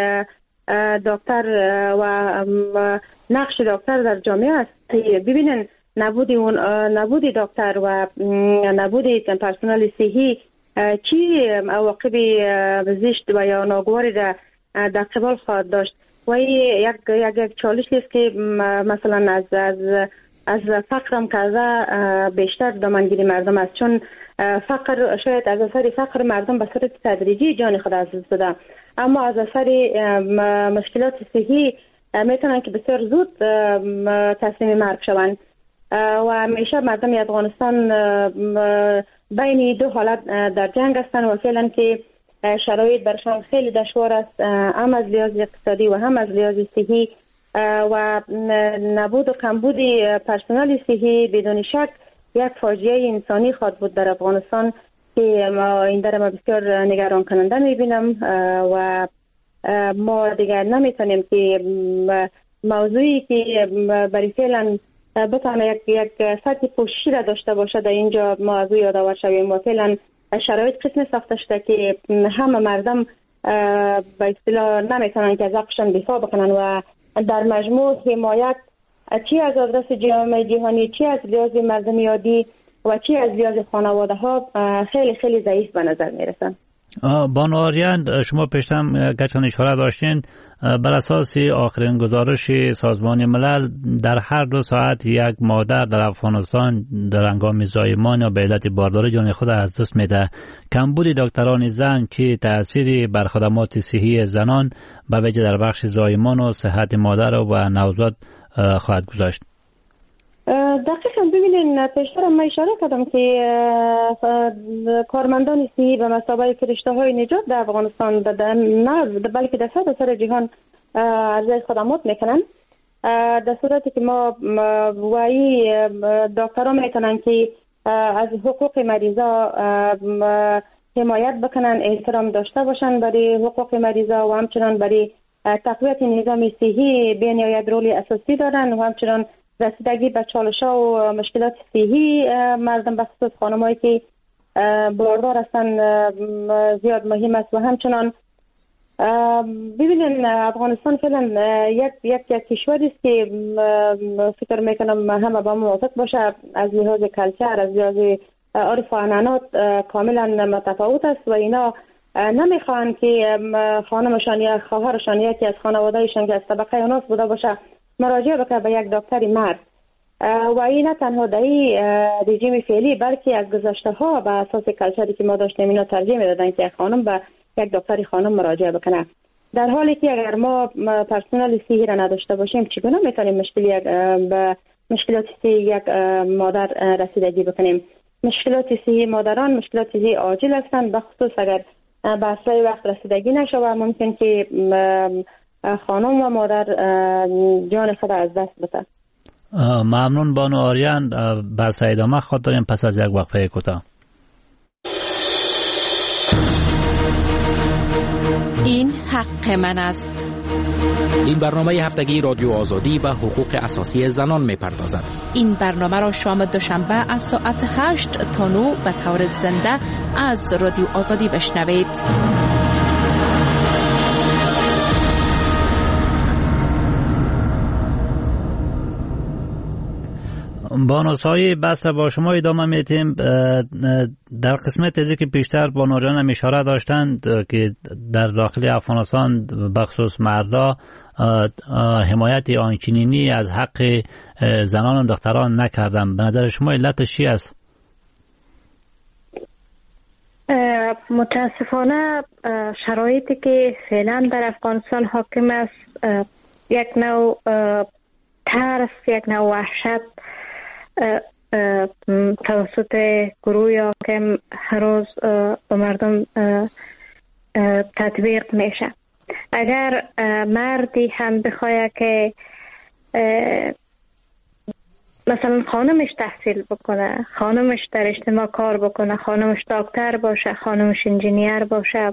دکتر و نقش دکتر در جامعه است. ببینن نبود اون نبود دکتر و نبود پرسنل صحی چی عواقب زشت و یا ناگواری در در قبال خواهد داشت و یک یک یک چالش است که مثلا از از از فقرم کازا بیشتر دامنگیری مردم است، چون فقر شاید از اثر فقر مردم به صورت تدریجی جان خود از دست بده، اما از اثر مشکلات صحی میتونن که بسیار زود تسلیم مرگ شوند و همیشه مردم افغانستان بین دو حالت در جنگ هستند و فعلا که شرایط برشان خیلی دشوار است، هم از لحاظ اقتصادی و هم از لحاظ صحی و نبود و کمبود پرسنل صحی بدون شک یک فاجعه انسانی خواهد بود در افغانستان که ما این در ما بسیار نگران کننده میبینم و ما دیگر نمیتونیم که موضوعی که برای فعلا بتونه یک یک سطح پوششی را داشته باشه در اینجا ما از او یادآور شویم و فعلا شرایط قسم ساخته شده که همه مردم به اصطلاح نمیتونن که از حقشان دفاع بکنن و در مجموع حمایت چی از آدرس جامعه جهانی، چی از لحاظ مردمیادی و چی از لحاظ خانواده ها خیلی خیلی ضعیف به نظر میرسن. بانو آریان، شما پیشتر گرچه اشاره داشتین بر اساس آخرین گزارش سازمان ملل در هر دو ساعت یک مادر در افغانستان در هنگام زایمان یا به علت بارداری جان خود از دست میده. کمبود دکتران زن که تأثیری بر خدمات صحی زنان به ویژه در بخش زایمان و صحت مادر و نوزاد خواهد گذاشت. دقیقاً ببینین پیشتر من اشاره کردم که کارمندان صحی به مثابه فرشته های نجات در افغانستان نه بلکه در سطح جهان عرضه خدمات میکنن، در صورتی که ما وای دکترها میتونن که از حقوق مریضا حمایت بکنن، احترام داشته باشن برای حقوق مریضا و همچنان برای تقویت نظام صحی به نهایت رول اساسی دارن و همچنان رسیدگی به چالش‌ها و مشکلات صحی مردم به خصوص خانم‌هایی که باردار هستند زیاد مهم است و همچنان ببینید افغانستان فعلا یک یک یک کشوری است که فکر میکنم همه با موافق باشه از لحاظ کلچر، از لحاظ عرف و عنعنات کاملا متفاوت است و اینا نمیخوان که خانمشان یا خواهرشان یکی از خانواده‌ایشان که از طبقه اوناس بوده باشه مراجعه بکنه به یک دکتر مرد و این نه تنها در این رژیم فعلی بلکه از گذشته ها به اساس کلچری که ما داشتیم اینا ترجیح میدادن که خانم به یک دکتر خانم مراجعه بکنه، در حالی که اگر ما پرسنل صحی را نداشته باشیم چگونه میتونیم مشکل یک به مشکلات صحی یک مادر رسیدگی بکنیم؟ مشکلات صحی مادران مشکلات صحی عاجل هستند، به خصوص اگر به اسرع وقت رسیدگی نشه و ممکن که خانم و مادر جان خود از دست بده. ممنون بانو آریان، بحث ادامه خواهد داریم پس از یک وقفه کوتاه. این حق من است. این برنامه هفتگی رادیو آزادی و حقوق اساسی زنان می‌پردازد. این برنامه را شام دوشنبه از ساعت هشت تا نه به طور زنده از رادیو آزادی بشنوید. بانوس‌های بس با شما ادامه میتیم. در قسمت ازی که پیشتر بانوریان هم اشاره داشتند که در داخل افغانستان بخصوص مردا حمایت آنچنینی از حق زنان و دختران نکردن. به نظر شما علتش چی است؟ متاسفانه شرایطی که فعلا در افغانستان حاکم است یک نوع ترس، یک نوع وحشت توسط گروهی که هر روز به مردم تطبیق میشه. اگر مردی هم بخواد که مثلا خانمش تحصیل بکنه، خانمش در اجتماع کار بکنه، خانمش دکتر باشه، خانمش انجینیر باشه،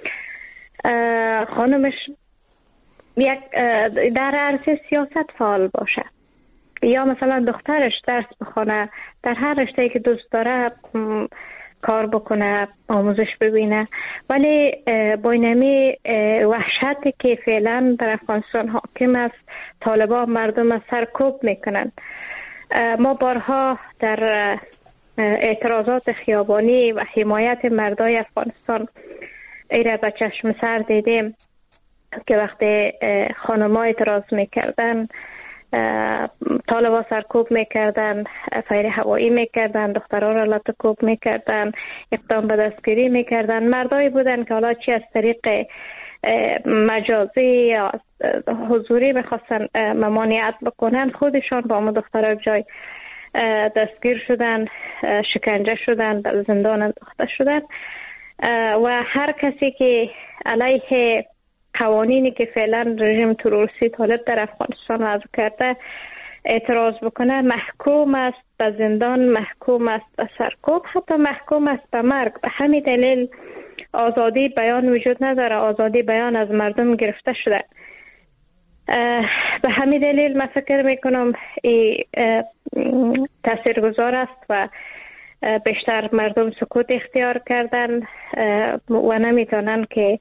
خانمش یک در عرصه سیاست فعال باشه، یا مثلا دخترش درس بخونه، در هر رشته‌ای که دوست داره کار بکنه، آموزش ببینه. ولی با اینمی وحشتی که فعلا در افغانستان حاکم است، طالبان مردم سرکوب میکنن. ما بارها در اعتراضات خیابانی و حمایت مردای افغانستان ایره به چشم سر دیدیم که وقتی خانم‌ها اعتراض میکردن، طالبا سرکوب میکردن، فیر هوایی میکردن، دختران را لطکوب میکردن، اقدام به دستگیری میکردن. مردایی بودن که حالا چی از طریق مجازی یا حضوری میخواستن ممانعت بکنن، خودشان با ما دخترها جای دستگیر شدن، شکنجه شدن، به زندان انداخته شدن. و هر کسی که علیه قوانینی که فعلا رژیم تروریستی طالب در افغانستان وضع کرده اعتراض بکنه، محکوم است به زندان، محکوم است به سرکوب، حتی محکوم است به مرگ. به همین دلیل آزادی بیان وجود نداره، آزادی بیان از مردم گرفته شده. به همین دلیل من فکر میکنم این تاثیرگذار است و بیشتر مردم سکوت اختیار کردن و نمیتونن که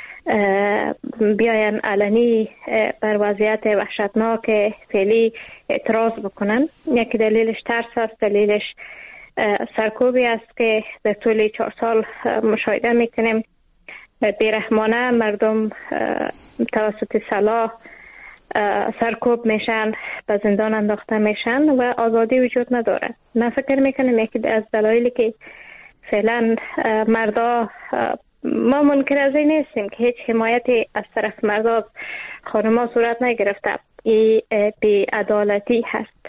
بیاین علنی بر وضعیت وحشتناک فعلی اعتراض بکنن. یکی دلیلش ترس است، دلیلش سرکوبی است که در طول چهار سال مشاهده میکنیم. بیرحمانه مردم توسط سلاح سرکوب میشن، به زندان انداخته میشن و آزادی وجود نداره. من فکر میکنم یکی از دلایلی که فعلا مردا، ما منکر از این نیستیم که هیچ حمایتی از طرف مردا خانم‌ها صورت نگرفته، این بی‌عدالتی هست.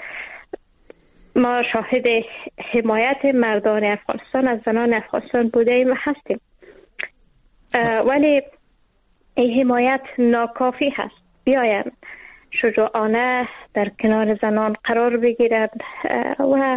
ما شاهد حمایت مردان افغانستان از زنان افغانستان بوده ایم و هستیم، ولی این حمایت ناکافی هست. بیاین شجاعانه در کنار زنان قرار بگیرند و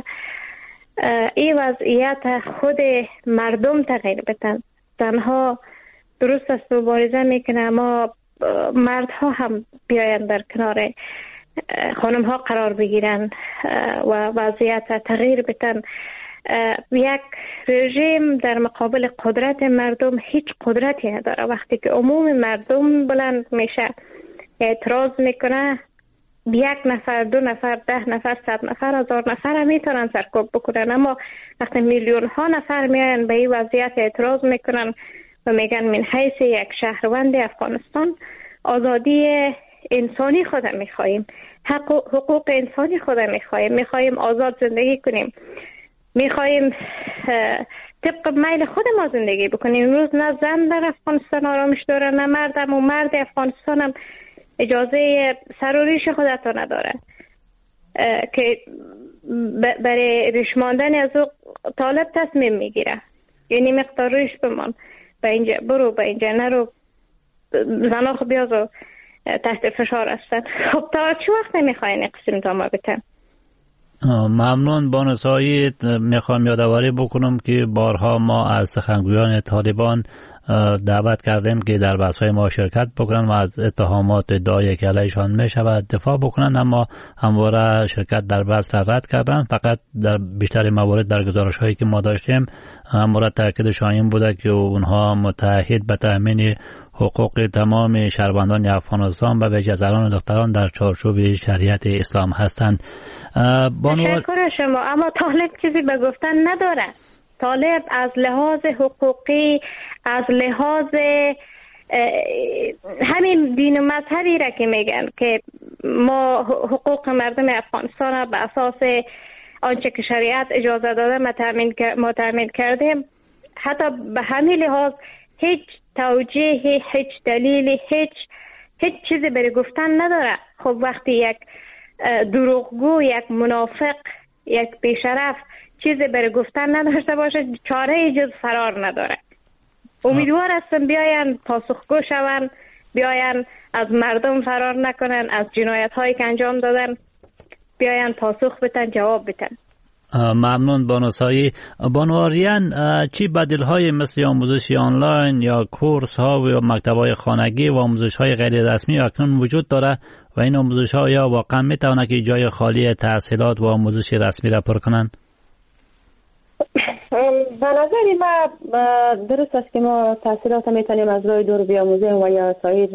این وضعیت خود مردم تغییر بدن. زنها درست است مبارزه میکنه، اما مردها هم بیاین در کنار خانمها قرار بگیرن و وضعیت تغییر بدن. یک رژیم در مقابل قدرت مردم هیچ قدرتی نداره. وقتی که عموم مردم بلند میشه اعتراض میکنه، یک نفر، دو نفر، ده نفر، صد نفر، هزار نفر هم میتونن سرکوب بکنن. اما وقتی میلیون ها نفر میان به این وضعیت اعتراض میکنن و میگن من حیث یک شهروند افغانستان آزادی انسانی خود میخواییم، حقوق انسانی خود میخواییم، میخواییم آزاد زندگی کنیم، میخواییم طبق میل خود ما زندگی بکنیم. امروز نه زن در افغانستان آرامش داره، نه مردم و مرد افغانستان هم اجازه سر و ریش خودتو نداره که برای ریش ماندن از او طالب تصمیم میگیره، یعنی مقدار ریش بمان، به اینجا برو، به اینجا نرو. زنها خب بیازو تحت فشار هستن. خب تا چه وقت نمیخواین اقسیم دامه بتن؟ ممنون بانوسایی. میخوام یادآوری بکنم که بارها ما از سخنگویان طالبان دعوت کردیم که در بحث های ما شرکت بکنن و از اتهامات ادعای که علیشان می شود دفاع بکنن، اما همواره شرکت در بحث رد کردن. فقط در بیشتر موارد در گزارش هایی که ما داشتیم همواره تاکیدشان این بوده که اونها متعهد به تامین حقوق تمام شهروندان افغانستان و ویژه زنان و دختران در چارچوب شریعت اسلام هستند. تشکر شما، اما طالب چیزی به گفتن نداره. طالب از لحاظ حقوقی، از لحاظ همین دین و مذهبی را که میگن که ما حقوق مردم افغانستان را به اساس آنچه که شریعت اجازه داده ما تامین کردیم، حتی به همین لحاظ هیچ توجیه، هیچ دلیلی، هیچ هیچ چیزی برای گفتن نداره. خب وقتی یک دروغگو، یک منافق، یک بیشرف چیزی برای گفتن نداشته باشه، چاره جز فرار نداره. امیدوار هستم بیاین پاسخگو شون، بیاین از مردم فرار نکنن، از جنایت هایی که انجام دادن بیاین پاسخ بتن، جواب بتن. ممنون بانو سایی. بانو آریان، چی بدیل های مثل آموزش آنلاین یا کورس ها و مکتب های خانگی و آموزش های غیر رسمی اکنون وجود داره و این آموزش ها یا واقعا میتونه که جای خالی تحصیلات و آموزش رسمی را پر کنن؟ به نظر ما درست است که ما تحصیلات میتونیم از راه دور بیاموزیم و یا سایر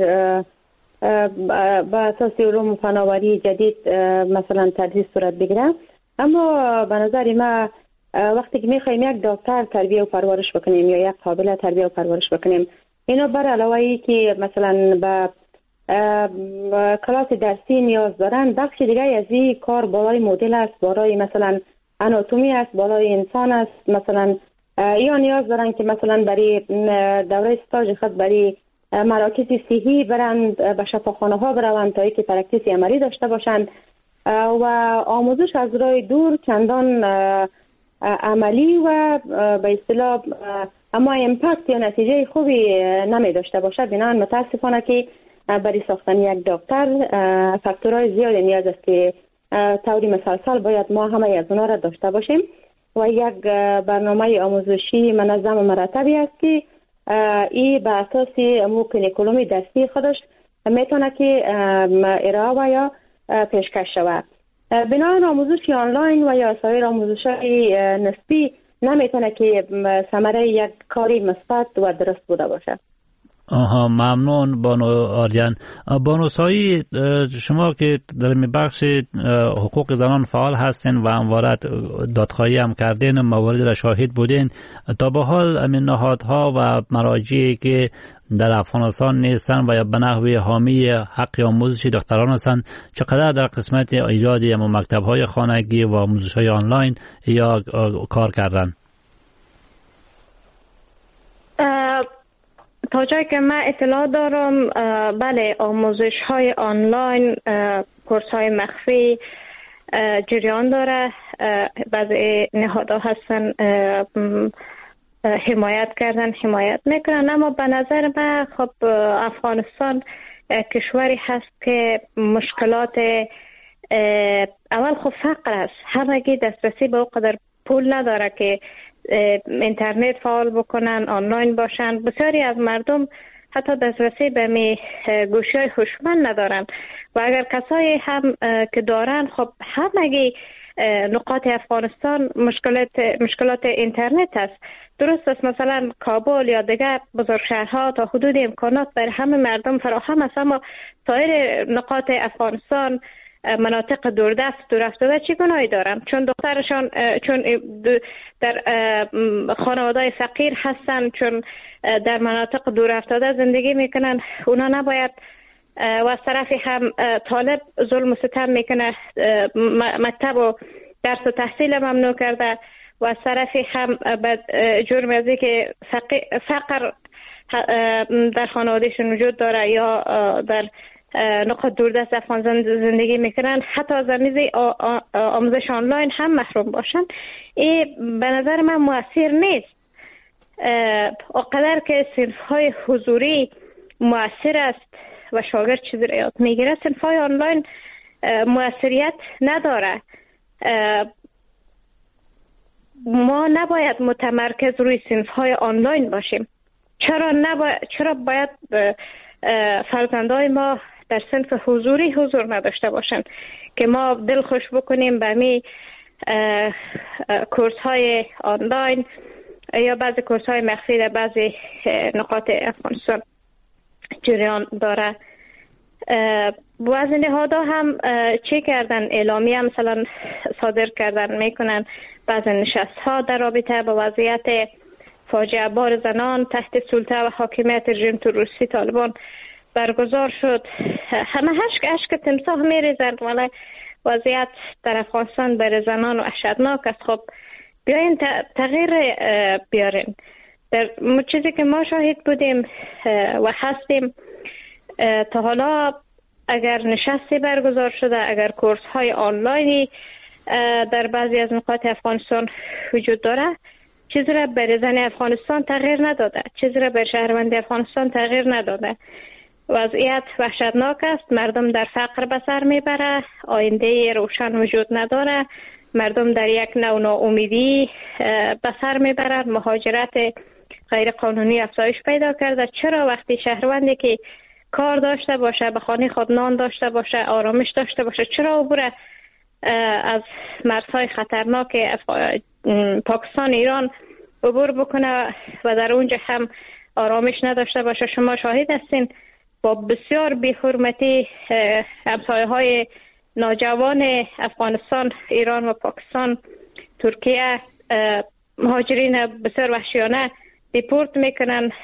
به اساس علوم فناوری جدید مثلا تدریس صورت بگیره، اما به نظر ما وقتی که میخوایم یک دکتر تربیه و پرورش بکنیم یا یک قابل تربیه و پرورش بکنیم، اینا بر علاوه ای که مثلا به کلاس درسی نیاز دارن، بخش دیگه از این کار بالای مدل است، بالای مثلا آناتومی است، بالای انسان است. مثلا یا نیاز دارن که مثلا برای دوره استاژ خود برای مراکز صحی برند، به شفاخانه ها بروند تا اینکه پرکتیس عملی داشته باشند و آموزش از راه دور چندان عملی و به اصطلاح اما امپکت یا نتیجه خوبی نمی داشته باشد. بنابراین متاسفانه که برای ساختن یک دکتر فاکتورهای زیادی نیاز است که طوری مسلسل باید ما همه از اونا را داشته باشیم و یک برنامه آموزشی منظم و مرتبی است که ای به اساس امو کریکولوم درسی خودش میتونه که ارائه و یا پیشکش شود. بنابراین آموزش آنلاین و یا سایر آموزش‌های نسبی نمیتونه که ثمره یک کاری مثبت و درست بوده باشه. آها، ممنون بانو آریان. بانو سایی، شما که در بخش حقوق زنان فعال هستین و همواره دادخواهی هم کردین و موارد را شاهد بودین، تا به حال امین نهادها و مراجعی که در افغانستان نیستن و یا به نحوی حامی حق آموزش دختران هستند، چقدر در قسمت ایجاد مکتب‌های خانگی و آموزش‌های آنلاین یا کار کردن؟ تا جایی که من اطلاع دارم بله، آموزش های آنلاین، کورس های مخفی جریان داره. بعضی نهادها هستن حمایت کردن، حمایت میکنن، اما به نظر من خب افغانستان کشوری هست که مشکلات اول خب فقر است. همگی دسترسی به اونقدر پول نداره که اینترنت فعال بکنن، آنلاین باشن. بسیاری از مردم حتی دسترسی به می گوشی‌های هوشمند ندارن و اگر کسایی هم که دارن، خب همگی نقاط افغانستان مشکلات مشکلات اینترنت است. درست است مثلا کابل یا دیگر بزرگ شهرها تا حدود امکانات برای همه مردم فراهم است، اما سایر نقاط افغانستان، مناطق دوردست دور افتاده چه گناهی دارن؟ چون دخترشان چون در خانواده‌های فقیر هستن، چون در مناطق دور افتاده زندگی میکنن، اونا نباید و از طرفی هم طالب ظلم و ستم میکنه، مکتب و درس و تحصیل ممنوع کرده و از طرفی هم به جرم ازی که فقر در خانوادهشون وجود داره یا در نقاط دوردست افغانستان زندگی میکنن، حتی از زمینه آموزش آنلاین هم محروم باشن. این به نظر من مؤثر نیست. اقدر که صنف‌های حضوری مؤثر است و شاگرد چیزی را یاد میگیره، صنف‌های آنلاین مؤثریت نداره. ما نباید متمرکز روی صنف‌های آنلاین باشیم، چرا نبا... چرا باید فرزندای ما در صنف حضوری حضور نداشته باشند که ما دل خوش بکنیم به می کورس های آنلاین یا بعضی کورس های مخفی در بعضی نقاط افغانستان جریان داره. بعضی نهادها هم چه کردن، اعلامیه مثلا صادر کردن میکنن بعضی نشست ها در رابطه با وضعیت فاجعه بار زنان تحت سلطه و حاکمیت رژیم تروریستی طالبان برگزار شد. همه هشک اشک تمساح میریزند ولی وضعیت در افغانستان برای زنان وحشتناک است. خب بیاین تغییر بیارین. در چیزی که ما شاهد بودیم و هستیم تا حالا، اگر نشستی برگزار شده، اگر کورس های آنلاینی در بعضی از نقاط افغانستان وجود داره، چیزی را برای زن افغانستان تغییر نداده، چیزی را برای شهروند افغانستان تغییر نداده. وضعیت وحشتناک است. مردم در فقر به سر میبره، آینده روشن وجود نداره، مردم در یک نوع ناامیدی به سر میبرند، مهاجرت غیر قانونی افزایش پیدا کرده. چرا وقتی شهروندی که کار داشته باشه، به خانه خود نان داشته باشه، آرامش داشته باشه، چرا عبور از مرزهای خطرناک پاکستان ایران عبور بکنه و در اونجا هم آرامش نداشته باشه؟ شما شاهد هستین با بسیار بی‌حرمتی همسایه های نوجوان افغانستان، ایران و پاکستان، ترکیه مهاجرین بسیار وحشیانه دیپورت میکنن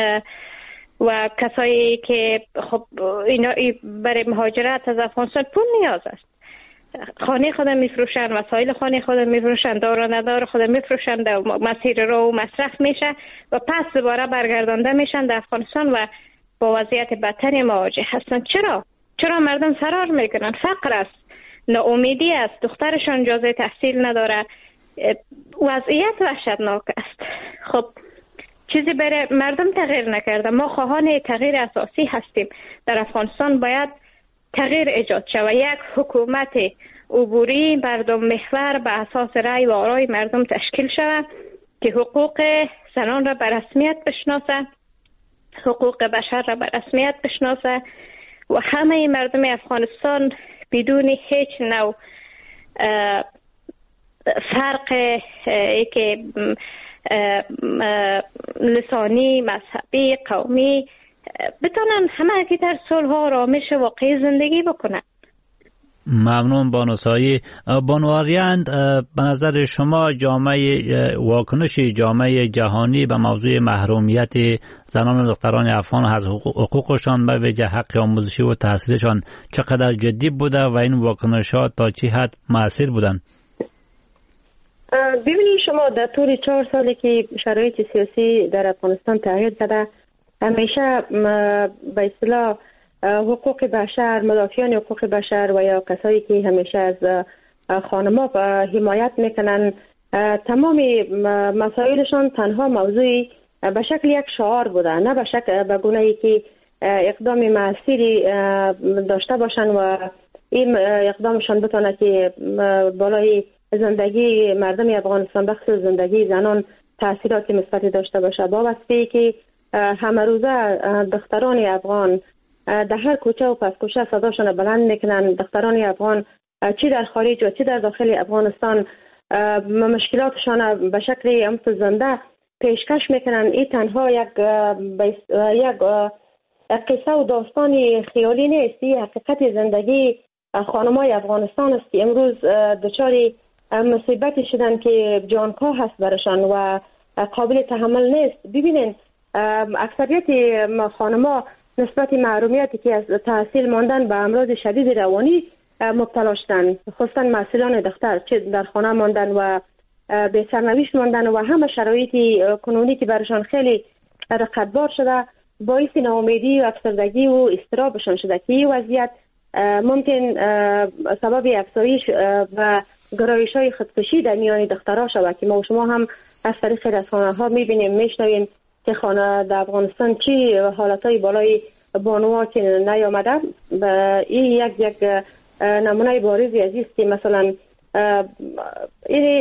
و کسایی که خب اینا برای مهاجرت از افغانستان پول نیاز است، خانه خود میفروشن، وسایل خانه خود میفروشن، دار و ندار خود میفروشن، در مسیر رو مصرف میشه و پس دوباره برگردانده میشن در افغانستان و با وضعیت بدتری مواجه هستن. چرا؟ چرا مردم فرار میکنن؟ فقر است، ناامیدی است، دخترشان اجازه تحصیل نداره، وضعیت وحشتناک است. خب چیزی برای مردم تغییر نکرده. ما خواهان تغییر اساسی هستیم. در افغانستان باید تغییر ایجاد شود. یک حکومت عبوری مردم محور به اساس رأی و آرای مردم تشکیل شود که حقوق زنان را به رسمیت بشناسه، حقوق بشر را به رسمیت بشناسه و همه مردم افغانستان بدون هیچ نوع فرق که لسانی، مذهبی، قومی بتونن همه که در صلح و آرامش واقعی زندگی بکنن. ممنون بانو سایی. بانو آریند، به نظر شما جامعه واکنش جامعه جهانی به موضوع محرومیت زنان و دختران افغان از حقوقشان به ویژه حق آموزشی و تحصیلشان چقدر جدی بوده و این واکنشات تا چه حد مؤثر بودند؟ ببینید شما در طول چهار سالی که شرایط سیاسی در افغانستان تغییر کرده، همیشه به اصطلاح حقوق بشر، مدافعان حقوق بشر و یا کسایی که همیشه از خانم‌ها حمایت میکنن، تمام مسائلشان تنها موضوعی به شکل یک شعار بوده، نه به شکل به گونه‌ای که اقدام مؤثری داشته باشن و این اقدامشان بتونه که بالای زندگی مردم افغانستان، بخصوص زندگی زنان، تاثیرات مثبتی داشته باشه. با واسطه که همه روزه دختران افغان در هر کوچه و پس کوچه صداشون بلند میکنن، دختران افغان چی در خارج و چی در داخل افغانستان مشکلاتشان به شکل امت زنده پیشکش میکنن. این تنها یک یک قصه و داستان خیالی نیست، این حقیقت زندگی خانمای افغانستان است که امروز دچار مصیبتی شدن که جانکاه هست برشان و قابل تحمل نیست. ببینین اکثریت خانم‌ها نسبت محرومیتی که از تحصیل ماندن به امراض شدید روانی مبتلا شدن، خصوصا مسئولان دختر، چه در خانه ماندن و به سرنوشت ماندن و همه شرایطی کنونی که برشان خیلی رقتبار شده باعث ناامیدی و افسردگی و اضطرابشان شده که این وضعیت ممکن سبب افزایش و گرایش‌های خودکشی در میان دخترها شود که ما و شما هم از طریق رسانه‌ها می‌بینیم، می‌شنویم که خانه در افغانستان چی حالتهای بالای بانوها که نیامده. این یک یک نمونه بارزی عزیز که مثلا این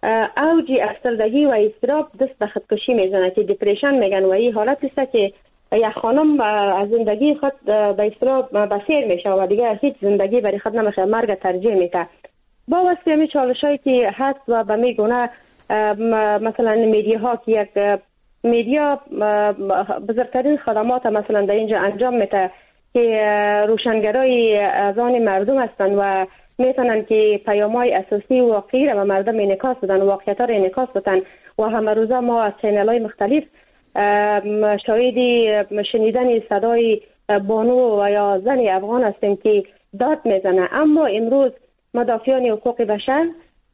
اوج افسردگی و اضطراب دست به خودکشی میزنه که دپریشن میگن و این حالت است که یک خانم از زندگی خود به اضطراب بسیر میشه و دیگه هیچ زندگی برای خود نمیخواد، مرگ ترجیح میده. با واسه همین چالشایی که هست و به میگونه مثلا میدیا ها که یک میدیا بزرگترین خدمات مثلا در اینجا انجام میده که روشنگرای اذهان مردم هستند و میتونن که پیام‌های اساسی و واقعی را به مردم انعکاس بدن، واقعیت‌ها را انعکاس بدن و همه روزه ما از چینل‌های مختلف شاهدی شنیدن صدای بانو و یا زن افغان هستیم که داد میزنه. اما امروز مدافعان حقوق بشر،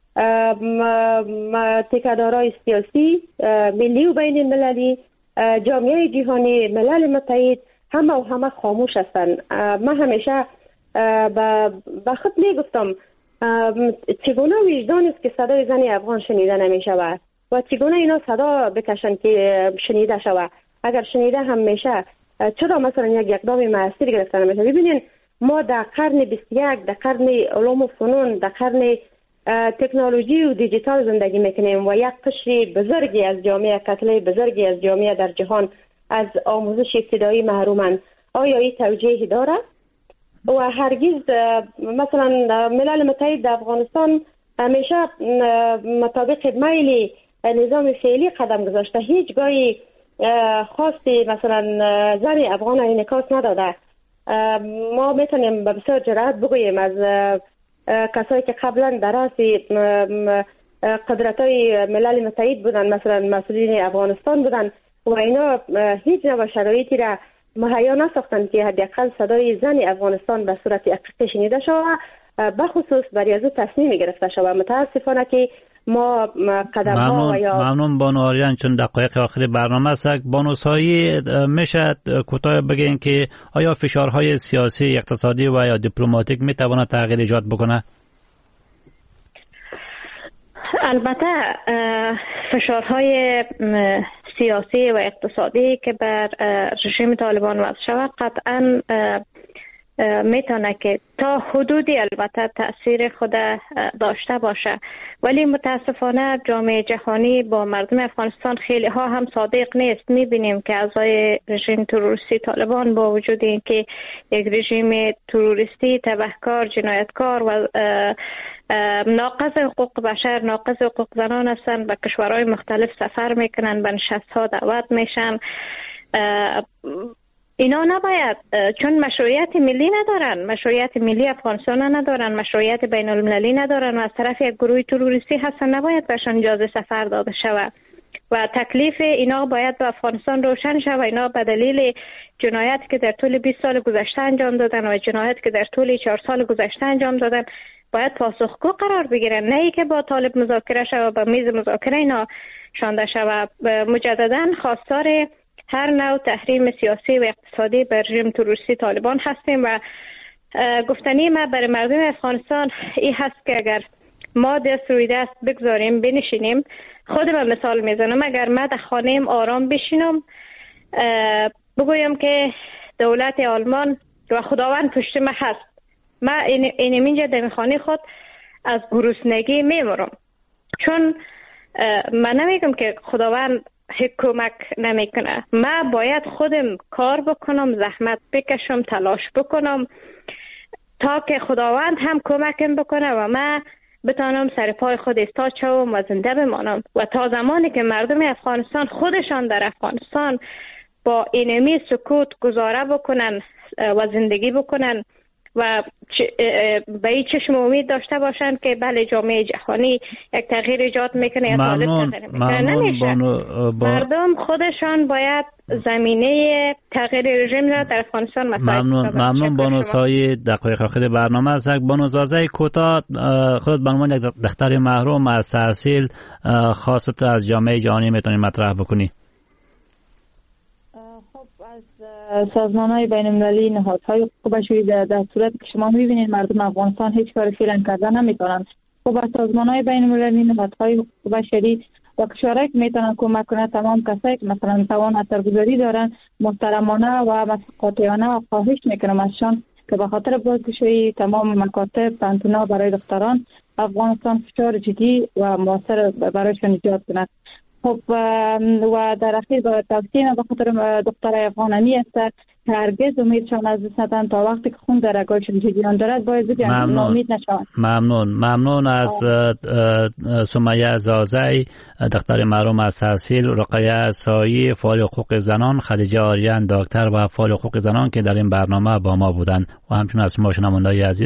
تکه‌دارای سیاسی ملی و بین المللی، جامعه جهانی، ملل متحد همه و همه خاموش هستند. من همیشه با خود میگفتم چگونه وجدان است که صدای زن افغان شنیده نمیشود و چگونه اینا صدا بکشن که شنیده شود. اگر شنیده هم میشه چرا مثلا یک اقدام موثر گرفته نمیشه؟ ببینین ما در قرن بیست و یک، در قرن علوم و فنون، در قرن تکنولوژی و دیجیتال زندگی میکنیم و یک قشر بزرگی از جامعه، کتله بزرگی از جامعه در جهان از آموزش ابتدایی محرومند. آیا این توجیهی داره؟ و هرگز مثلا ملل متحد در افغانستان همیشه مطابق میل نظام فعلی قدم گذاشته، هیچ گاهی خواستی مثلا زن افغان انعکاس نداده. ما میتونیم به بسیار جرأت بگوییم از کسایی که قبلا در راس قدرت‌های ملل متحد بودن، مثلا مسئولین افغانستان بودن و اینا هیچ نوع شرایطی را مهیا نساختند که حداقل صدای زن افغانستان به صورت حقیقی شنیده شود، به خصوص برای از تصمیم گرفته شود. متاسفانه که ما قدم ها و یا ممنون بانو آریان، چون دقایق آخر برنامه است. بانو سایی میشه کوتاه بگین که آیا فشارهای سیاسی، اقتصادی و یا دیپلماتیک میتواند تغییر ایجاد بکنه؟ البته فشارهای سیاسی و اقتصادی که بر رژیم طالبان وضع شود قطعاً میتونه که تا حدودی البته تأثیر خود داشته باشه، ولی متاسفانه جامعه جهانی با مردم افغانستان خیلی ها هم صادق نیست. میبینیم که اعضای رژیم تروریستی طالبان با وجود اینکه یک رژیم تروریستی تبهکار، جنایتکار و ناقض حقوق بشر، ناقض حقوق زنان هستند، به کشورهای مختلف سفر میکنن، به نشست‌ها دعوت میشن. اینا نباید، چون مشروعیت ملی ندارن، مشروعیت ملی افغانستان ندارن، مشروعیت بین المللی ندارن و از طرف یک گروه تروریستی هستن، نباید بهشون اجازه سفر داده شود و تکلیف اینا باید به افغانستان روشن شود. اینا به دلیل جنایتی که در طول بیست سال گذشته انجام دادن و جنایتی که در طول چهار سال گذشته انجام دادن باید پاسخگو قرار بگیرن، نه ای که با طالب مذاکره شود، به میز مذاکره اینا شانده شود. مجددا خواستار هر نوع تحریم سیاسی و اقتصادی بر رژیم تروریستی طالبان هستیم و گفتنی ما برای مردم افغانستان این هست که اگر ما دست روی دست بگذاریم، بنشینیم، خودم مثال میزنم، اگر من در خانه‌ام آرام بشینم بگویم که دولت آلمان و خداوند پشت من هست، من این اینجا در خانه خود از گرسنگی میمرم، چون من نمیگم که خداوند هیچ کمک نمیکنه. من باید خودم کار بکنم، زحمت بکشم، تلاش بکنم تا که خداوند هم کمکم بکنه و من بتانم سر پای خود ایستاد شوم و زنده بمانم. و تا زمانی که مردم افغانستان خودشان در افغانستان با اینمی سکوت گزاره بکنن و زندگی بکنن و به این چشم امید داشته باشند که بله جامعه جهانی یک تغییر ایجاد میکنه یا طالب تغییر میکنه، نمیشه. با... مردم خودشان باید زمینه تغییر رژیم را در افغانستان مساعد ممنون کنند. ممنون بانو سایی. دقایق آخر برنامه است. بانو زازه کوتاه، خود به عنوان یک دختر محروم از تحصیل خواست از جامعه جهانی میتونی مطرح بکنی؟ از سازمان‌های بین‌المللی، نهادهای حقوق بشری در, در صورت که شما می‌بینید مردم افغانستان هیچ کاری فعلا کردن نمی‌تونن، خب از سازمان‌های بین‌المللی، نهادهای حقوق بشری و کشورهایی که میتونن کمک کنن، تمام کسایی که مثلا توان اثرگذاری دارن، محترمانه و قاطعانه و خواهش میکنم ازشان که به خاطر بازگشایی تمام مکاتب پانتونا برای دختران افغانستان فشار جدی و موثر برایشان ایجاد کند. خب و در اخیر با توصیه به خاطر دختر افغانمی است که هرگز امیدشان از دست ندهند تا وقتی که خون در رگایشان جریان دارد باید ناامید نشوند. ممنون ممنون از سمیه زازی، دختر محروم از تحصیل، رقیه سایی فعال حقوق زنان، خدیجه آریان دکتر و فعال حقوق زنان که در این برنامه با ما بودند و همچنین از شما شنوندگان عزیز